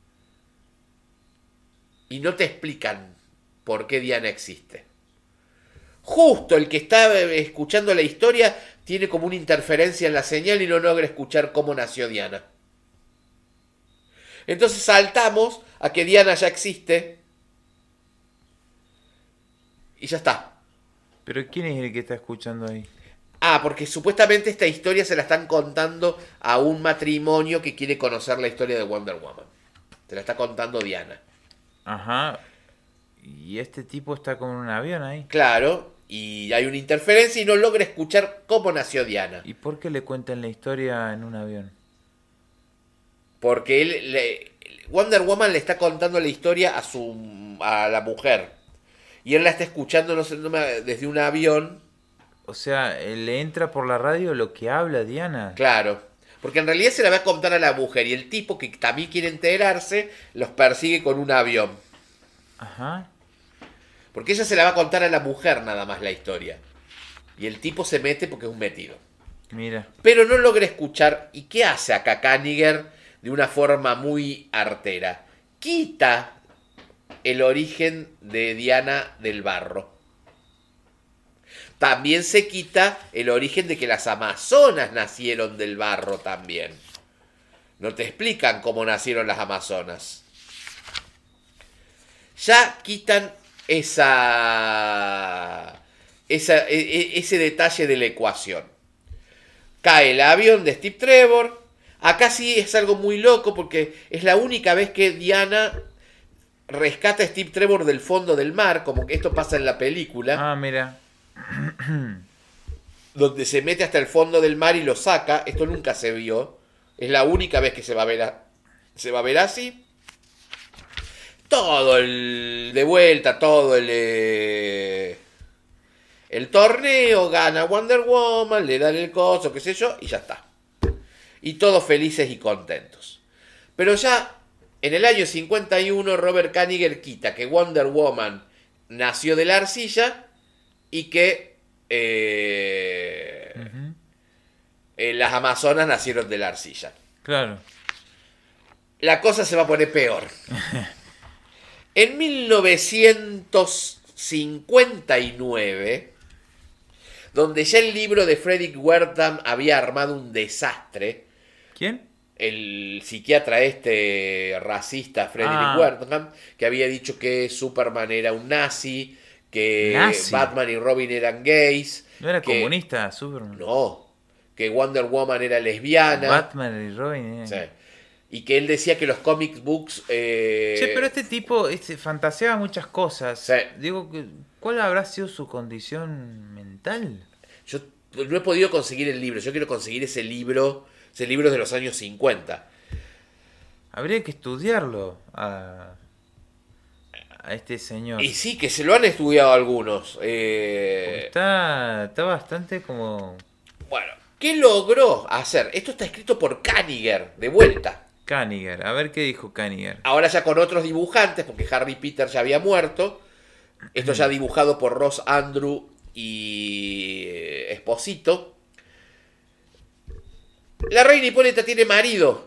Y no te explican por qué Diana existe. Justo el que está escuchando la historia tiene como una interferencia en la señal y no logra escuchar cómo nació Diana. Entonces saltamos a que Diana ya existe. Y ya está. Pero ¿quién es el que está escuchando ahí? Ah, porque supuestamente esta historia se la están contando a un matrimonio que quiere conocer la historia de Wonder Woman. Se la está contando Diana. Ajá. Y este tipo está como en un avión ahí. Claro, y hay una interferencia y no logra escuchar cómo nació Diana. ¿Y por qué le cuentan la historia en un avión? Porque él, le- Wonder Woman le está contando la historia a su, a la mujer. Y él la está escuchando no sé, no me- desde un avión. O sea, eh, le entra por la radio lo que habla Diana. Claro. Porque en realidad se la va a contar a la mujer. Y el tipo que también quiere enterarse los persigue con un avión. Ajá. Porque ella se la va a contar a la mujer nada más la historia. Y el tipo se mete porque es un metido. Mira. Pero no logra escuchar. ¿Y qué hace acá Kanigher de una forma muy artera? Quita el origen de Diana del Barro. También se quita el origen de que las amazonas nacieron del barro también. No te explican cómo nacieron las amazonas. Ya quitan esa, esa, e- e- ese detalle de la ecuación. Cae el avión de Steve Trevor. Acá sí es algo muy loco porque es la única vez que Diana rescata a Steve Trevor del fondo del mar, como que esto pasa en la película, Ah, mira. donde se mete hasta el fondo del mar y lo saca. Esto nunca se vio. Es la única vez que se va a ver, a- se va a ver así. Todo el de vuelta, todo el eh, el torneo, gana Wonder Woman, le dan el coso, qué sé yo, y ya está. Y todos felices y contentos. Pero ya en el año cincuenta y uno Robert Kanigher quita que Wonder Woman nació de la arcilla y que eh, Ujú. eh, las amazonas nacieron de la arcilla. Claro. La cosa se va a poner peor. En mil novecientos cincuenta y nueve, donde ya el libro de Frederick Wertham había armado un desastre, ¿Quién? el psiquiatra este racista Frederick Ah. Wertham, que había dicho que Superman era un nazi, que ¿Nazi? Batman y Robin eran gays, ¿No era que- comunista, Superman? no, que Wonder Woman era lesbiana, Batman y Robin. eh. sí, y que él decía que los comic books... eh, Che, pero este tipo este, fantaseaba muchas cosas. Sí. Digo, que- ¿cuál habrá sido su condición mental? Yo no he podido conseguir el libro, yo quiero conseguir ese libro, ese libro de los años cincuenta. Habría que estudiarlo a, a este señor. Y sí, que se lo han estudiado algunos. Porque Eh, está, está bastante como bueno, ¿qué logró hacer? Esto está escrito por Kanigher, de vuelta. Kanigher. A ver qué dijo Kanigher. Ahora ya con otros dibujantes, porque Harry Peter ya había muerto. Esto ya dibujado por Ross Andrew y eh, Esposito. La reina Hipólita tiene marido,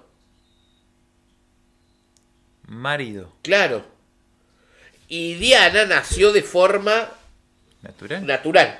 Marido. claro. Y Diana nació de forma ¿Natural? natural.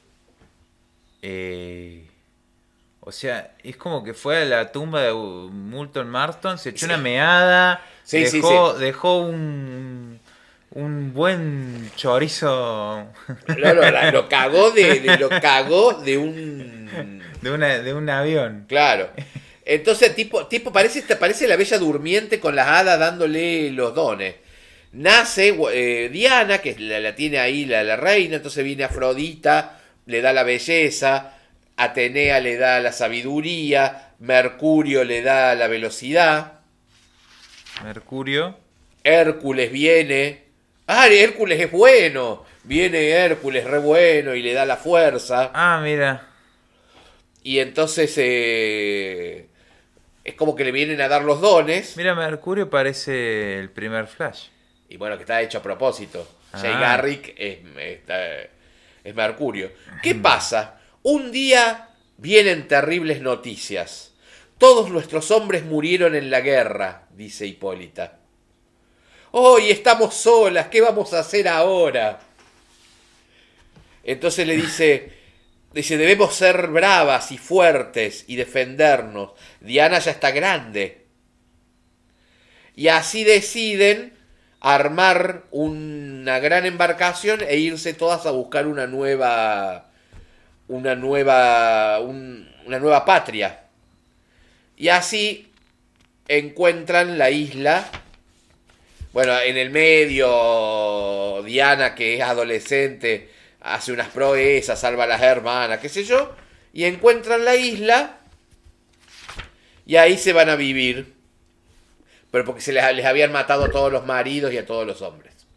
Eh, o sea, es como que fue a la tumba de Moulton Marston, se echó Sí. una meada, Sí, sí, dejó, dejó un, un buen chorizo No, no, la- lo cagó de, de- lo cagó de un de, una, de un avión. claro. Entonces tipo tipo parece parece la Bella Durmiente con las hadas dándole los dones. Nace eh, Diana, que la, la tiene ahí la, la reina, entonces viene Afrodita, le da la belleza, Atenea le da la sabiduría, Mercurio le da la velocidad, Mercurio. Hércules viene. Ah, Hércules es bueno. Viene Hércules re bueno y le da la fuerza. Ah, mira. Y entonces eh, es como que le vienen a dar los dones. Mira, Mercurio parece el primer Flash. Y bueno, que está hecho a propósito. Ah. Jay Garrick es, está- es Mercurio. ¿Qué pasa? Un día vienen terribles noticias. Todos nuestros hombres murieron en la guerra, dice Hipólita. Hoy estamos solas, ¿qué vamos a hacer ahora? Entonces le dice, dice, debemos ser bravas y fuertes y defendernos. Diana ya está grande. Y así deciden armar una gran embarcación e irse todas a buscar una nueva, una nueva, un- una nueva patria. Y así encuentran la isla. Bueno, en el medio, Diana, que es adolescente, hace unas proezas, salva a las hermanas, qué sé yo, y encuentran la isla, y ahí se van a vivir, pero porque se les, les habían matado a todos los maridos y a todos los hombres.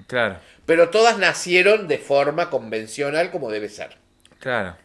Claro, Pero todas nacieron de forma convencional como debe ser. claro.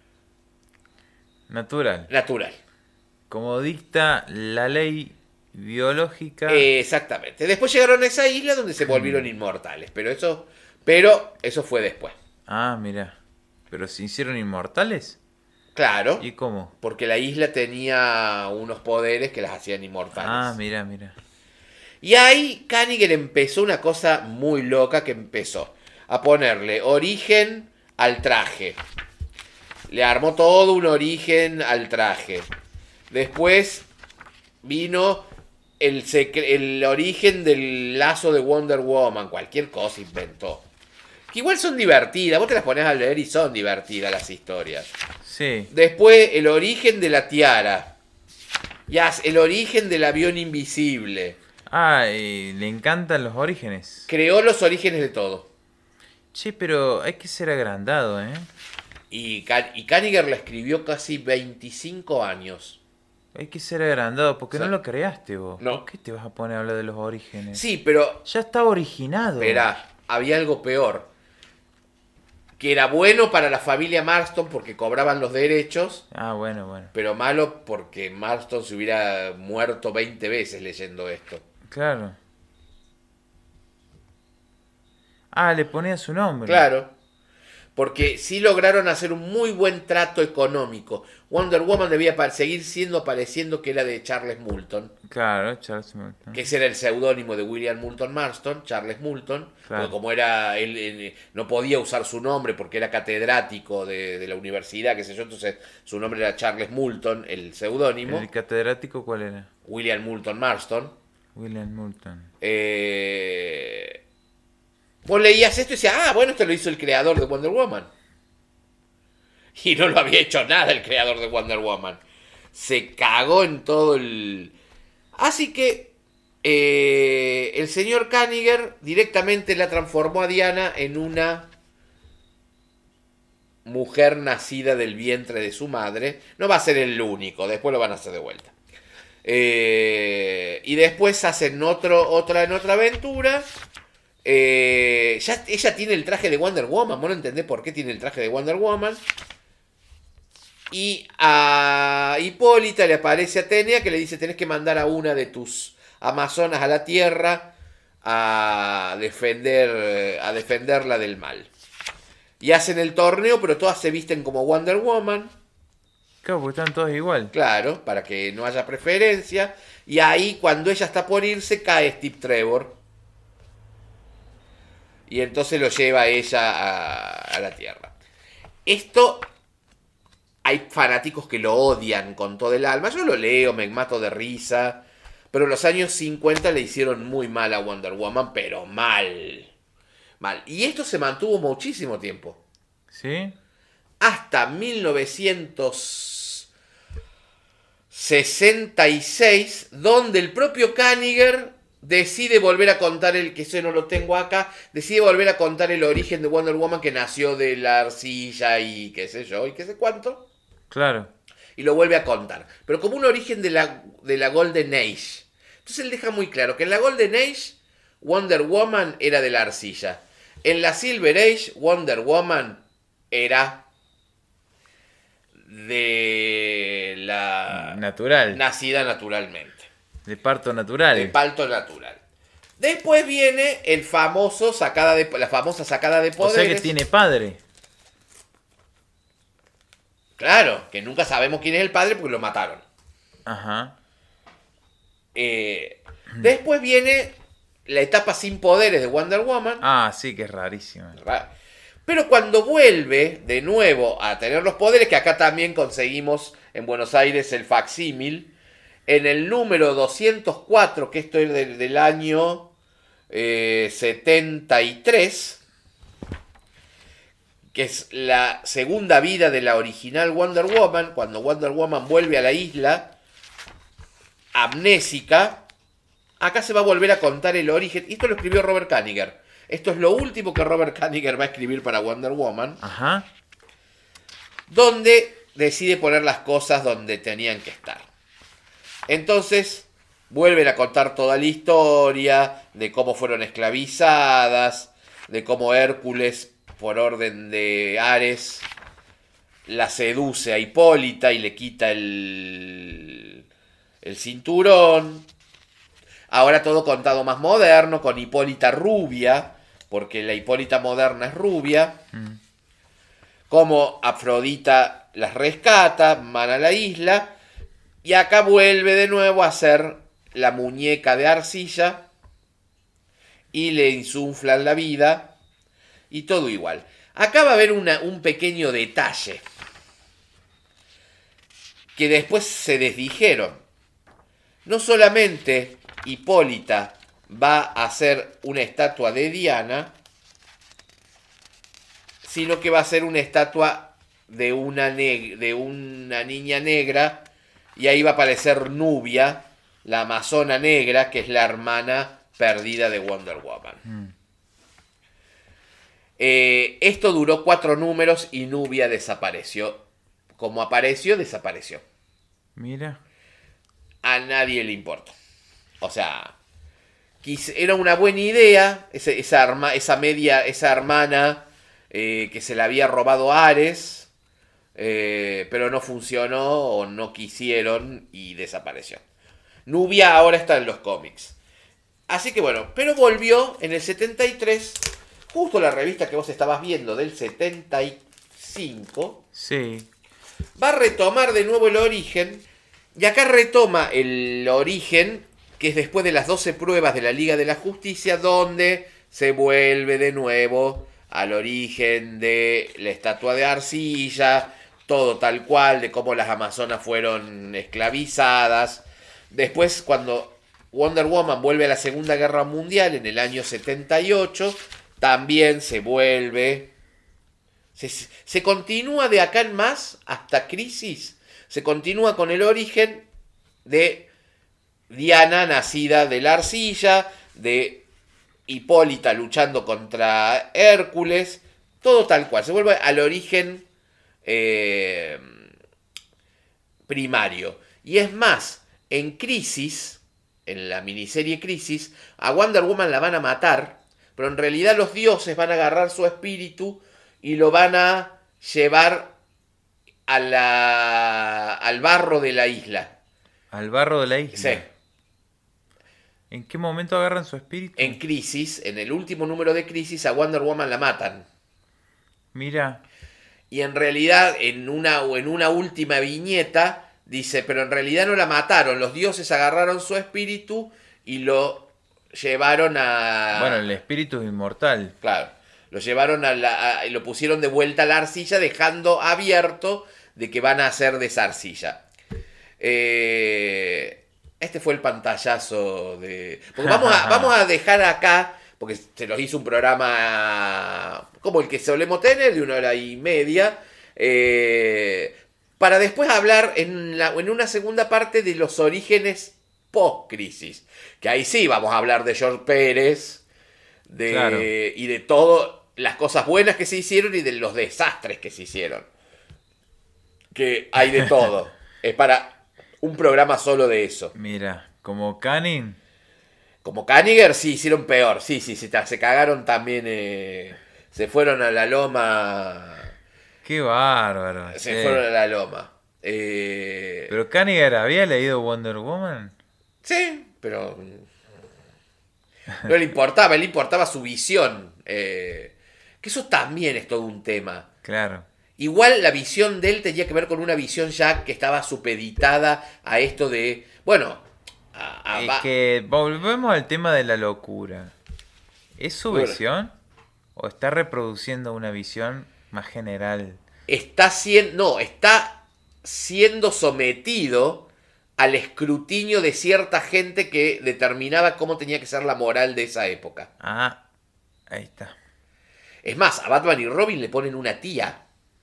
Natural. Natural. Como dicta la ley biológica. Eh, exactamente. Después llegaron a esa isla donde se volvieron inmortales. Pero eso, pero eso fue después. Ah, mira. ¿Pero se hicieron inmortales? Claro. ¿Y cómo? Porque la isla tenía unos poderes que las hacían inmortales. Ah, mira, mira. Y ahí Kanigher empezó una cosa muy loca que empezó a ponerle origen al traje. Le armó todo un origen al traje. Después vino el, el origen del lazo de Wonder Woman. Cualquier cosa inventó. Que igual son divertidas. Vos te las pones a leer y son divertidas las historias. Sí. Después el origen de la tiara. Ya, el origen del avión invisible. Ah, y le encantan los orígenes. Creó los orígenes de todo. Che, pero hay que ser agrandado, ¿eh? Y, Kan- y Kanigher la escribió casi veinticinco años. Hay que ser agrandado, porque Sí. no lo creaste vos. No. ¿Por qué te vas a poner a hablar de los orígenes? Sí, pero, Ya está originado. espera, había algo peor. Que era bueno para la familia Marston porque cobraban los derechos, Ah, bueno, bueno. pero malo porque Marston se hubiera muerto veinte veces leyendo esto. Claro. Ah, le ponía su nombre. Claro. Porque sí lograron hacer un muy buen trato económico. Wonder Woman debía pa- seguir siendo pareciendo que era de Charles Moulton. Claro, Charles Moulton. Que ese era el seudónimo de William Moulton Marston, Charles Moulton. Claro. Porque como era él, él no podía usar su nombre porque era catedrático de, de la universidad, qué sé yo, entonces su nombre era Charles Moulton, el seudónimo. ¿El catedrático cuál era? William Moulton Marston. William Moulton. Eh... Vos leías esto y decías, ah, bueno, esto lo hizo el creador de Wonder Woman. Y no lo había hecho nada el creador de Wonder Woman. Se cagó en todo el... Así que eh, el señor Kanigher directamente la transformó a Diana en una mujer nacida del vientre de su madre. No va a ser el único, después lo van a hacer de vuelta. Eh, y después hacen otro, otra en otra aventura. Eh, ya ella tiene el traje de Wonder Woman. Vos no entendés por qué tiene el traje de Wonder Woman. Y a Hipólita le aparece Atenea que le dice: tenés que mandar a una de tus amazonas a la tierra a defender, a defenderla del mal. Y hacen el torneo, pero todas se visten como Wonder Woman. Claro, porque están todos igual. Claro, para que no haya preferencia. Y ahí, cuando ella está por irse, cae Steve Trevor. Y entonces lo lleva a ella a, a la tierra. Esto, hay fanáticos que lo odian con todo el alma. Yo lo leo, me mato de risa. Pero en los años cincuenta le hicieron muy mal a Wonder Woman, pero mal. Mal. Y esto se mantuvo muchísimo tiempo. ¿Sí? Hasta mil novecientos sesenta y seis, donde el propio Kanigher decide volver a contar el, que eso no lo tengo acá, decide volver a contar el origen de Wonder Woman, que nació de la arcilla y qué sé yo, y qué sé cuánto, Claro. y lo vuelve a contar, pero como un origen de la, de la Golden Age. Entonces él deja muy claro que en la Golden Age Wonder Woman era de la arcilla, en la Silver Age Wonder Woman era de la Natural. nacida naturalmente. De parto natural. De parto natural. Después viene el famoso sacada de la famosa sacada de O poderes. sea que tiene padre. Claro, que nunca sabemos quién es el padre porque lo mataron. Ajá. Eh, después viene la etapa sin poderes de Wonder Woman. Ah, sí, que es rarísima. Pero cuando vuelve de nuevo a tener los poderes, que acá también conseguimos en Buenos Aires el facsímil, en el número doscientos cuatro, que esto es del, del año eh, setenta y tres, que es la segunda vida de la original Wonder Woman, cuando Wonder Woman vuelve a la isla amnésica, acá se va a volver a contar el origen, y esto lo escribió Robert Kanigher. Esto es lo último que Robert Kanigher va a escribir para Wonder Woman, Ajá. donde decide poner las cosas donde tenían que estar. Entonces, vuelven a contar toda la historia de cómo fueron esclavizadas, de cómo Hércules, por orden de Ares, la seduce a Hipólita y le quita el, el cinturón. Ahora todo contado más moderno, con Hipólita rubia, porque la Hipólita moderna es rubia. Mm. Como Afrodita las rescata, van a la isla, y acá vuelve de nuevo a ser la muñeca de arcilla, y le insuflan la vida, y todo igual. Acá va a haber una, un pequeño detalle, que después se desdijeron. No solamente Hipólita va a hacer una estatua de Diana, sino que va a ser una estatua de una, de una niña negra, y ahí va a aparecer Nubia, la amazona negra, que es la hermana perdida de Wonder Woman. Mm. Eh, esto duró cuatro números y Nubia desapareció. Como apareció, desapareció. Mira. A nadie le importó. O sea, era una buena idea, esa, esa, arma, esa media, esa hermana eh, que se la había robado Ares, eh, pero no funcionó o no quisieron y desapareció. Nubia ahora está en los cómics. Así que bueno, pero volvió en el setenta y tres, justo la revista que vos estabas viendo del setenta y cinco. Sí. Va a retomar de nuevo el origen, y acá retoma el origen, que es después de las doce pruebas de la Liga de la Justicia, donde se vuelve de nuevo al origen de la estatua de arcilla, todo tal cual, de cómo las amazonas fueron esclavizadas. Después, cuando Wonder Woman vuelve a la Segunda Guerra Mundial, en el año setenta y ocho, también se vuelve... Se, se continúa de acá en más, hasta Crisis, se continúa con el origen de Diana, nacida de la arcilla, de Hipólita luchando contra Hércules, todo tal cual, se vuelve al origen eh, primario. Y es más, en Crisis, en la miniserie Crisis, a Wonder Woman la van a matar, pero en realidad los dioses van a agarrar su espíritu y lo van a llevar a la, al barro de la isla. ¿Al barro de la isla? Sí. ¿En qué momento agarran su espíritu? En Crisis, en el último número de Crisis, a Wonder Woman la matan. Mira. Y en realidad, en una, en una última viñeta, dice, pero en realidad no la mataron. Los dioses agarraron su espíritu y lo llevaron a... Bueno, el espíritu es inmortal. Claro. Lo llevaron a la... A, lo pusieron de vuelta a la arcilla, dejando abierto de que van a hacer de esa arcilla. Eh... Este fue el pantallazo de... Porque vamos a, vamos a dejar acá, porque se nos hizo un programa como el que solemos tener, de una hora y media, eh, para después hablar en, la, en una segunda parte de los orígenes post-crisis. Que ahí sí vamos a hablar de George Pérez, de, claro. y de todas las cosas buenas que se hicieron y de los desastres que se hicieron. Que hay de todo. Es para... un programa solo de eso. Mira, como Canning. Como Kanigher, sí, hicieron peor. Sí, sí, sí, se cagaron también. Eh, se fueron a la loma. Qué bárbaro. Se sí. fueron a la loma. Eh, ¿Pero Kanigher había leído Wonder Woman? Sí, pero... no le importaba, le importaba su visión. Eh, que eso también es todo un tema. Claro. Igual la visión de él tenía que ver con una visión ya que estaba supeditada a esto de... Bueno... A, a, es que volvemos al tema de la locura. ¿Es su bueno, visión? ¿O está reproduciendo una visión más general? Está siendo... No, está siendo sometido al escrutinio de cierta gente que determinaba cómo tenía que ser la moral de esa época. Ah, ahí está. Es más, a Batman y Robin le ponen una tía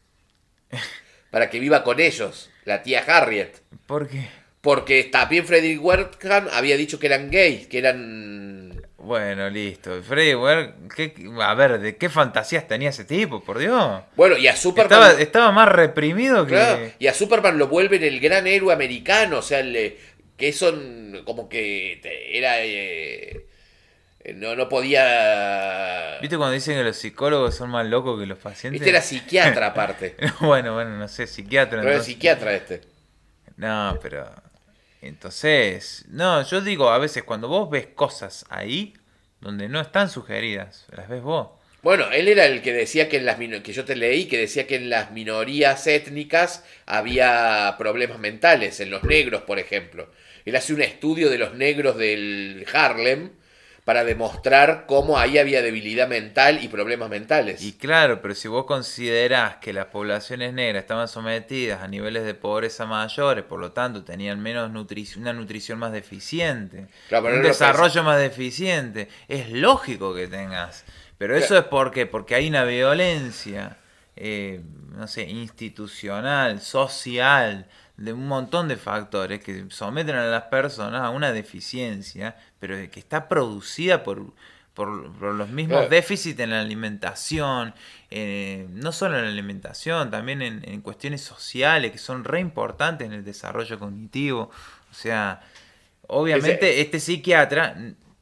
para que viva con ellos, la tía Harriet. ¿Por qué? Porque también Frederick Wertham había dicho que eran gays, que eran... Bueno, listo. Freddy Wertham, a ver, ¿de qué fantasías tenía ese tipo, por Dios? Bueno, y a Superman... Estaba, estaba más reprimido que... Claro, y a Superman lo vuelven el gran héroe americano, o sea, el, que son como que era... Eh, eh, no, no podía... ¿Viste cuando dicen que los psicólogos son más locos que los pacientes? Este era psiquiatra aparte. Bueno, bueno, no sé, psiquiatra. Pero era entonces. psiquiatra este. No, pero... Entonces, no, yo digo, a veces cuando vos ves cosas ahí donde no están sugeridas, las ves vos. Bueno, él era el que decía que en las mino- que yo te leí, que decía que en las minorías étnicas había problemas mentales, en los negros, por ejemplo. Él hace un estudio de los negros del Harlem para demostrar cómo ahí había debilidad mental y problemas mentales. Y claro, pero si vos considerás que las poblaciones negras estaban sometidas a niveles de pobreza mayores, por lo tanto tenían menos nutrición, una nutrición más deficiente, Claro, pero un no lo desarrollo más deficiente, es lógico que tengas. Pero eso Claro. es porque, porque hay una violencia, eh, no sé, institucional, social, de un montón de factores que someten a las personas a una deficiencia, pero que está producida por, por, por los mismos Claro. déficits en la alimentación, eh, no solo en la alimentación, también en, en cuestiones sociales que son re importantes en el desarrollo cognitivo. O sea, obviamente Ese- este psiquiatra,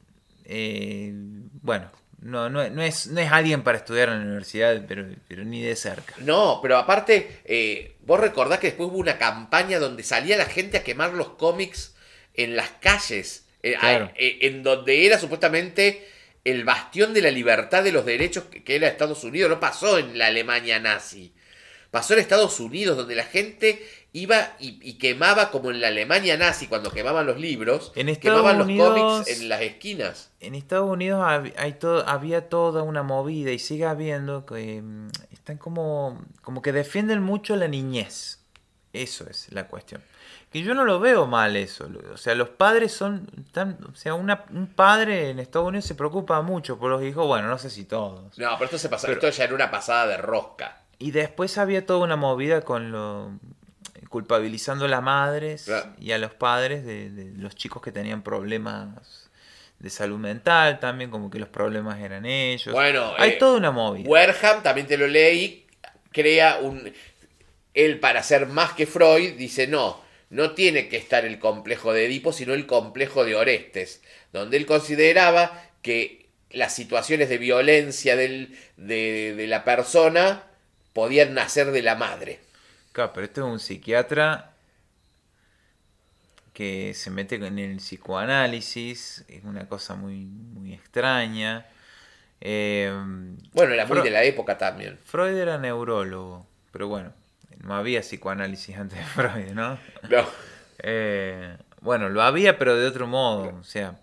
eh, bueno, no, no, no es, no es alguien para estudiar en la universidad, pero, pero ni de cerca. No, pero aparte, eh, vos recordás que después hubo una campaña donde salía la gente a quemar los cómics en las calles, eh, Claro. a- eh, en donde era supuestamente el bastión de la libertad de los derechos que, que era Estados Unidos. No pasó en la Alemania nazi. Pasó en Estados Unidos, donde la gente iba y, y quemaba como en la Alemania nazi, cuando quemaban los libros, En Estados quemaban los Unidos- cómics en las esquinas. En Estados Unidos hab- hay todo, había toda una movida y sigue habiendo que mm, están como, como que defienden mucho la niñez. Eso es la cuestión. Que yo no lo veo mal eso. lo- O sea, los padres son tan, o sea, una- un padre en Estados Unidos se preocupa mucho por los hijos. Bueno, no sé si todos. No, pero esto se pasó, Pero- esto ya era una pasada de rosca. Y después había toda una movida con lo culpabilizando a las madres Claro. y a los padres de, de los chicos que tenían problemas de salud mental también, como que los problemas eran ellos. Bueno, hay eh, toda una movida. Werham, también te lo leí, crea un... Él, para ser más que Freud, dice no, no tiene que estar el complejo de Edipo, sino el complejo de Orestes, donde él consideraba que las situaciones de violencia del, de, de la persona podían nacer de la madre. Claro, pero este es un psiquiatra que se mete en el psicoanálisis, es una cosa muy, muy extraña. Eh, Bueno, era muy Fro- de la época también. Freud era neurólogo, pero bueno, no había psicoanálisis antes de Freud, ¿no? No. Eh, bueno, lo había, pero de otro modo. O sea,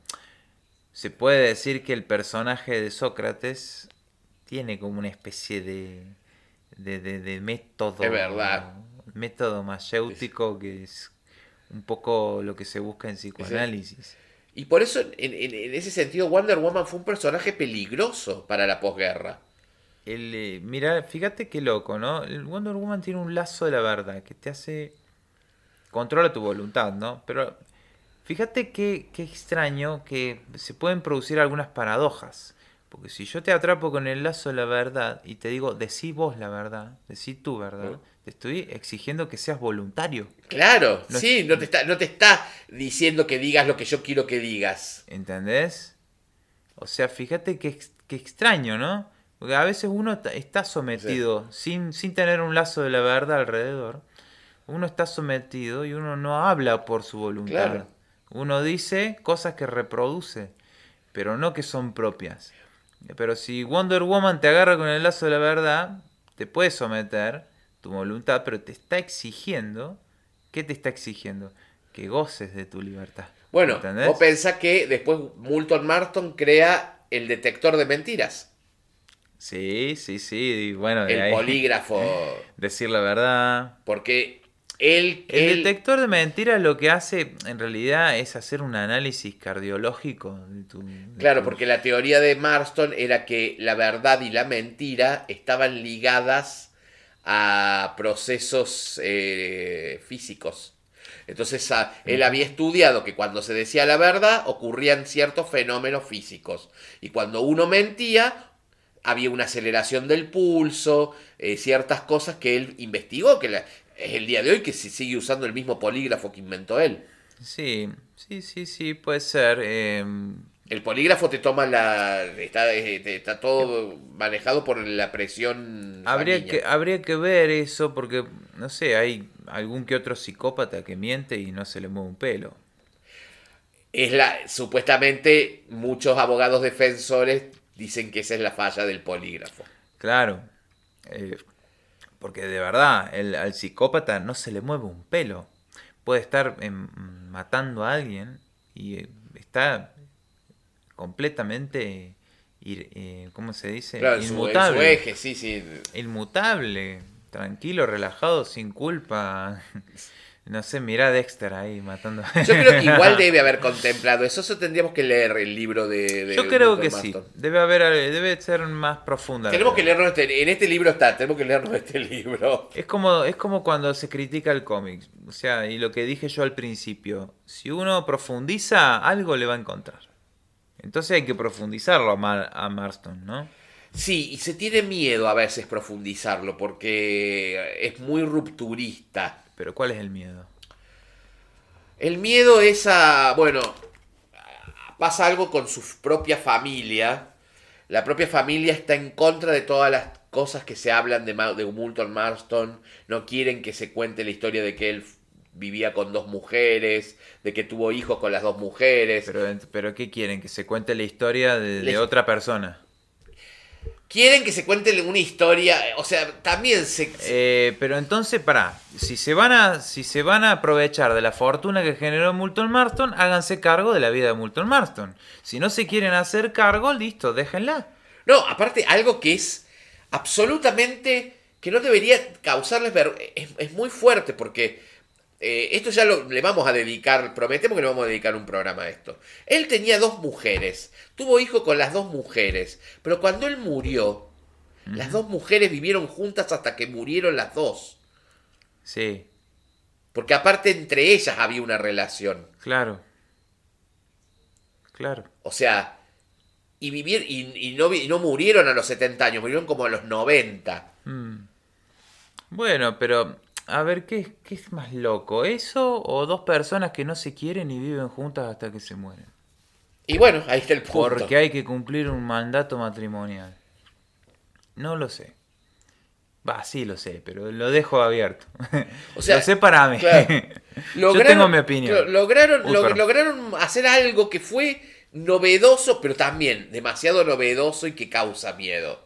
se puede decir que el personaje de Sócrates tiene como una especie de, de, de, de método. Es verdad. Método mayéutico que es un poco lo que se busca en psicoanálisis. Y por eso, en, en- en ese sentido, Wonder Woman fue un personaje peligroso para la posguerra. El, eh, mira, fíjate qué loco, ¿no? El Wonder Woman tiene un lazo de la verdad que te hace... Controla tu voluntad, ¿no? Pero fíjate qué, qué extraño que se pueden producir algunas paradojas. Porque si yo te atrapo con el lazo de la verdad y te digo, decí vos la verdad, decí tu verdad, ¿No? te estoy exigiendo que seas voluntario. Claro, No es- sí, no te, está, no te está diciendo que digas lo que yo quiero que digas. ¿Entendés? O sea, fíjate qué, ex- qué extraño, ¿no? Porque a veces uno ta- está sometido sin, sin tener un lazo de la verdad alrededor. Uno está sometido y uno no habla por su voluntad. Claro. Uno dice cosas que reproduce, pero no que son propias. Pero si Wonder Woman te agarra con el lazo de la verdad, te puede someter tu voluntad, pero te está exigiendo. ¿Qué te está exigiendo? Que goces de tu libertad. Bueno, ¿Entendés? vos pensás que después Moulton Marston crea el detector de mentiras. Sí, sí, sí. Y bueno, de El ahí polígrafo. decir la verdad. Porque él... El él- detector de mentiras lo que hace en realidad es hacer un análisis cardiológico de tu... de Claro, tu- porque la teoría de Marston era que la verdad y la mentira estaban ligadas a procesos eh, físicos. Entonces a- él había estudiado que cuando se decía la verdad ocurrían ciertos fenómenos físicos. Y cuando uno mentía, había una aceleración del pulso, eh, ciertas cosas que él investigó, que la- es el día de hoy que se sigue usando el mismo polígrafo que inventó él. Sí, sí, sí, sí, puede ser. eh, El polígrafo te toma la... Está, eh, te- está todo manejado por la presión Habría sanguínea. que, habría que ver eso porque, no sé, hay algún que otro psicópata que miente y no se le mueve un pelo. Es la, supuestamente muchos abogados defensores dicen que esa es la falla del polígrafo. Claro, eh, porque de verdad, el, al psicópata no se le mueve un pelo. Puede estar em, matando a alguien y eh, está completamente, ir- eh, ¿cómo se dice? Claro, en su, en su Inmutable. eje, sí, sí. Inmutable, tranquilo, relajado, sin culpa. No sé, mirá a Dexter ahí matando. Yo creo que igual debe haber contemplado eso. Eso tendríamos que leer el libro de, de Yo creo Walter que sí. Marston. Debe haber, debe ser más profunda. la Tenemos que cosa. leernos este, en este libro está, tenemos que leernos este libro. Es como, es como cuando se critica el cómic. O sea, y lo que dije yo al principio. Si uno profundiza, algo le va a encontrar. Entonces hay que profundizarlo a, Mar- a Marston, ¿no? Sí, y se tiene miedo a veces profundizarlo porque es muy rupturista. Pero ¿cuál es el miedo? El miedo es a, bueno, pasa algo con su propia familia. La propia familia está en contra de todas las cosas que se hablan de, Ma- de Moulton Marston. No quieren que se cuente la historia de que él vivía con dos mujeres, de que tuvo hijos con las dos mujeres. Pero, pero ¿qué quieren? Que se cuente la historia de, de Les- otra persona. Quieren que se cuente una historia, o sea, también se... Eh, pero entonces, pará, si se van a, si se van a aprovechar de la fortuna que generó Moulton Marston, háganse cargo de la vida de Moulton Marston. Si no se quieren hacer cargo, listo, déjenla. No, aparte, algo que es absolutamente... que no debería causarles vergüenza. Es, es muy fuerte porque eh, esto ya lo, le vamos a dedicar, prometemos que le vamos a dedicar un programa a esto. Él tenía dos mujeres, tuvo hijo con las dos mujeres, pero cuando él murió, las dos mujeres vivieron juntas hasta que murieron las dos. Sí, Porque aparte entre ellas había una relación. claro. Claro. O sea, y vivir y, y no, vi- y no murieron a los setenta años, murieron como a los noventa. Mm. Bueno, pero a ver, ¿qué, ¿qué es más loco? ¿Eso o dos personas que no se quieren y viven juntas hasta que se mueren? Y bueno, ahí está el punto. Porque hay que cumplir un mandato matrimonial. No lo sé. Va, sí lo sé, pero lo dejo abierto. O sea, lo sé para mí. claro. Yo tengo mi opinión. lo- Lograron, Uy, lo- perdón. lograron hacer algo que fue novedoso, pero también demasiado novedoso y que causa miedo.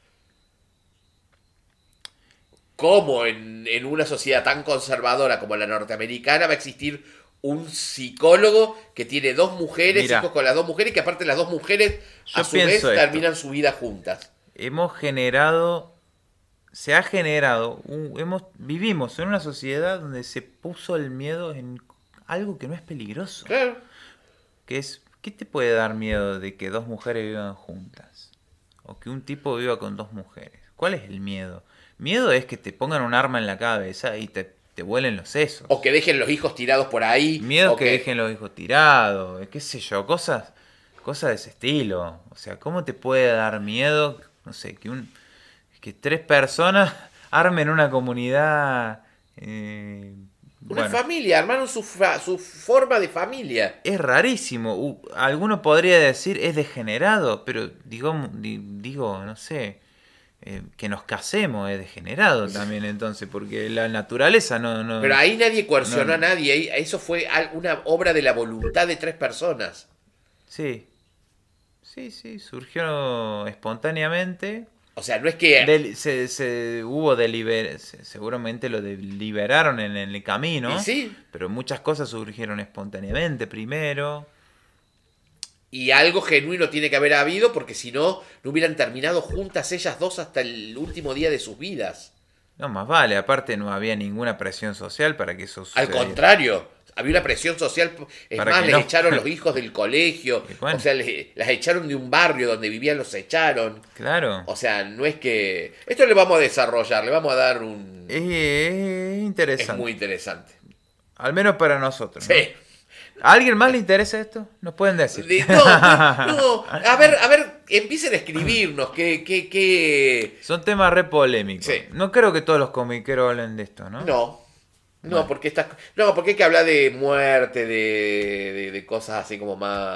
¿Cómo en, en una sociedad tan conservadora como la norteamericana va a existir un psicólogo que tiene dos mujeres, Mirá. hijos con las dos mujeres, y que aparte las dos mujeres a Yo su vez pienso esto. terminan su vida juntas? Hemos generado, se ha generado, un- hemos, vivimos en una sociedad donde se puso el miedo en algo que no es peligroso. Claro. Que es, ¿qué te puede dar miedo de que dos mujeres vivan juntas? O que un tipo viva con dos mujeres. ¿Cuál es el miedo? Miedo es que te pongan un arma en la cabeza y te, te vuelen los sesos. O que dejen los hijos tirados por ahí. Miedo o que dejen los hijos tirados, qué sé yo, cosas, cosas de ese estilo. O sea, ¿cómo te puede dar miedo, no sé, que un que tres personas armen una comunidad? eh, Una bueno, familia, armaron su, fa- su forma de familia. es rarísimo. U- alguno podría decir es degenerado, pero digo, di- digo no sé, eh, que nos casemos es degenerado también entonces, porque la naturaleza no... no Pero ahí nadie coercionó No. a nadie. ahí- Eso fue al- una obra de la voluntad de tres personas. Sí, sí, sí, surgió espontáneamente. O sea, no es que... Del- se, se- hubo deliber se- seguramente lo deliberaron en el camino, Y sí. pero muchas cosas surgieron espontáneamente primero. Y algo genuino tiene que haber habido porque si no, no hubieran terminado juntas ellas dos hasta el último día de sus vidas. No, más vale, aparte no había ninguna presión social para que eso Al sucediera. contrario, había una presión social. Es Para más, que les no. echaron los hijos del colegio. Y bueno. O sea, les- las echaron de un barrio donde vivían, los echaron. Claro. O sea, no es que... Esto le vamos a desarrollar, le vamos a dar un... Es, es Es interesante. muy interesante. Al menos para nosotros. ¿no? Sí. ¿A alguien más le interesa esto? Nos pueden decir. De- No, no, a ver, a ver, empiecen a escribirnos qué, qué, qué... Son temas re polémicos. Sí. No creo que todos los comiqueros hablen de esto, ¿no? No, no, Bueno. porque estas, no, porque hay que hablar de muerte, de, de, de cosas así como más...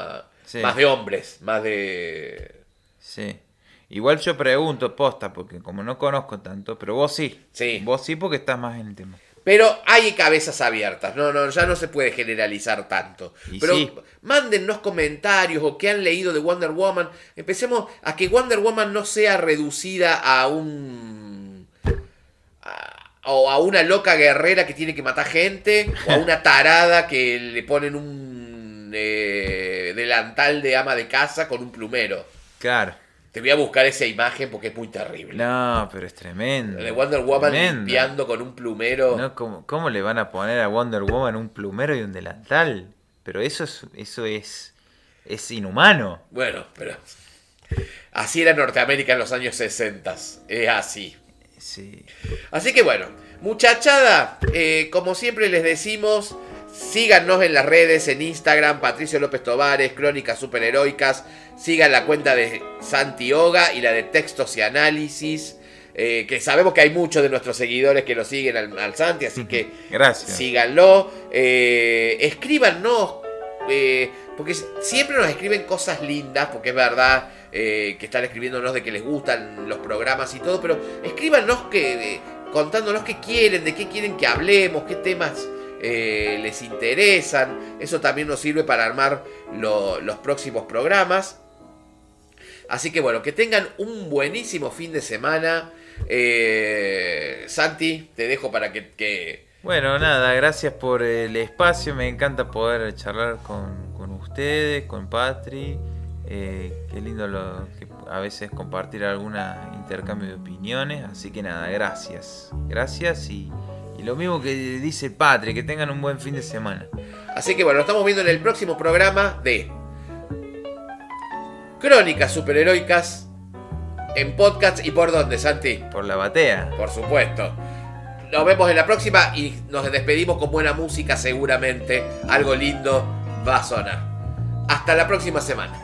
Sí. Más de hombres, más de... Sí. Igual yo pregunto, posta, porque como no conozco tanto, pero vos sí. Sí. Vos sí porque estás más en el tema. Pero hay cabezas abiertas, no, no, ya no se puede generalizar tanto. Y Pero sí. mándennos comentarios o que han leído de Wonder Woman. Empecemos a que Wonder Woman no sea reducida a un... a- o a una loca guerrera que tiene que matar gente, o a una tarada que le ponen un eh, delantal de ama de casa con un plumero. Claro. Te voy a buscar esa imagen porque es muy terrible. No, pero es tremendo. De Wonder Woman Tremendo. limpiando con un plumero. No, ¿cómo, cómo le van a poner a Wonder Woman un plumero y un delantal? Pero eso es, eso es, es inhumano. Bueno, pero así era Norteamérica en los años sesenta. Es así. Sí. Así que bueno, muchachada, eh, como siempre les decimos, síganos en las redes, en Instagram, Patricio López Tovares, Crónicas Superheroicas. Sigan la cuenta de Santi Oga y la de Textos y Análisis. Eh, que sabemos que hay muchos de nuestros seguidores que lo siguen al, al Santi, así que Gracias. síganlo. Eh, escríbanos, eh, porque siempre nos escriben cosas lindas, porque es verdad eh, que están escribiéndonos de que les gustan los programas y todo, pero escríbanos que, eh, contándonos qué quieren, de qué quieren que hablemos, qué temas eh, les interesan. Eso también nos sirve para armar lo, los próximos programas. Así que bueno, que tengan un buenísimo fin de semana. Eh, Santi, te dejo para que, que... Bueno, nada, gracias por el espacio. Me encanta poder charlar con, con ustedes, con Patri. Eh, qué lindo lo, que a veces compartir algún intercambio de opiniones. Así que nada, gracias. Gracias y, y lo mismo que dice Patri, que tengan un buen fin de semana. Así que bueno, nos estamos viendo en el próximo programa de Crónicas Superheroicas en podcast. ¿Y por dónde, Santi? Por la batea. Por supuesto. Nos vemos en la próxima y nos despedimos con buena música seguramente. Algo lindo va a sonar. Hasta la próxima semana.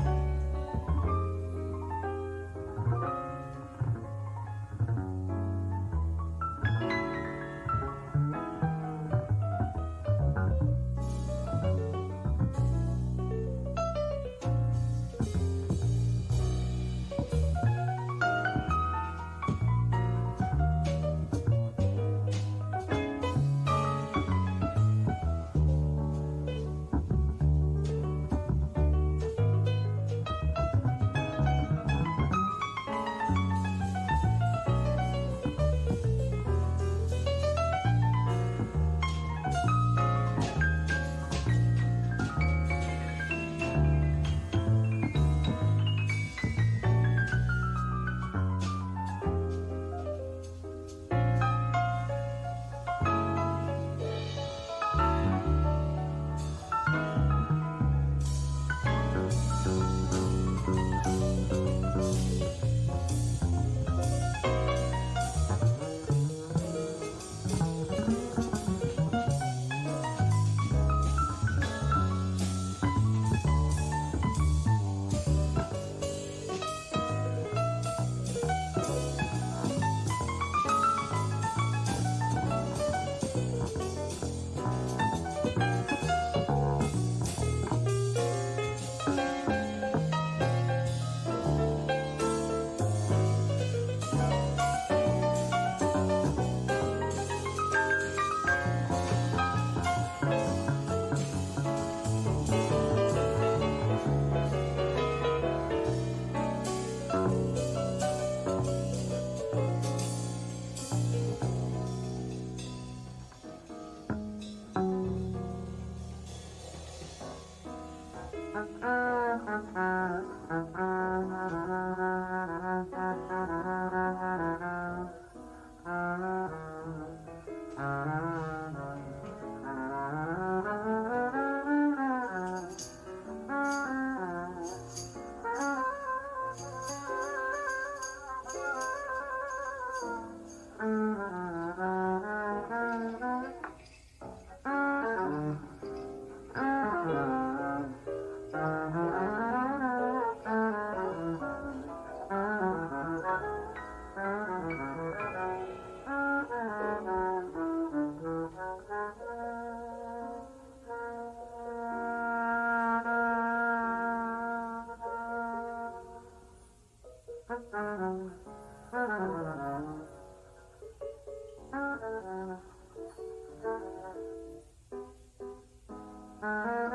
Uh...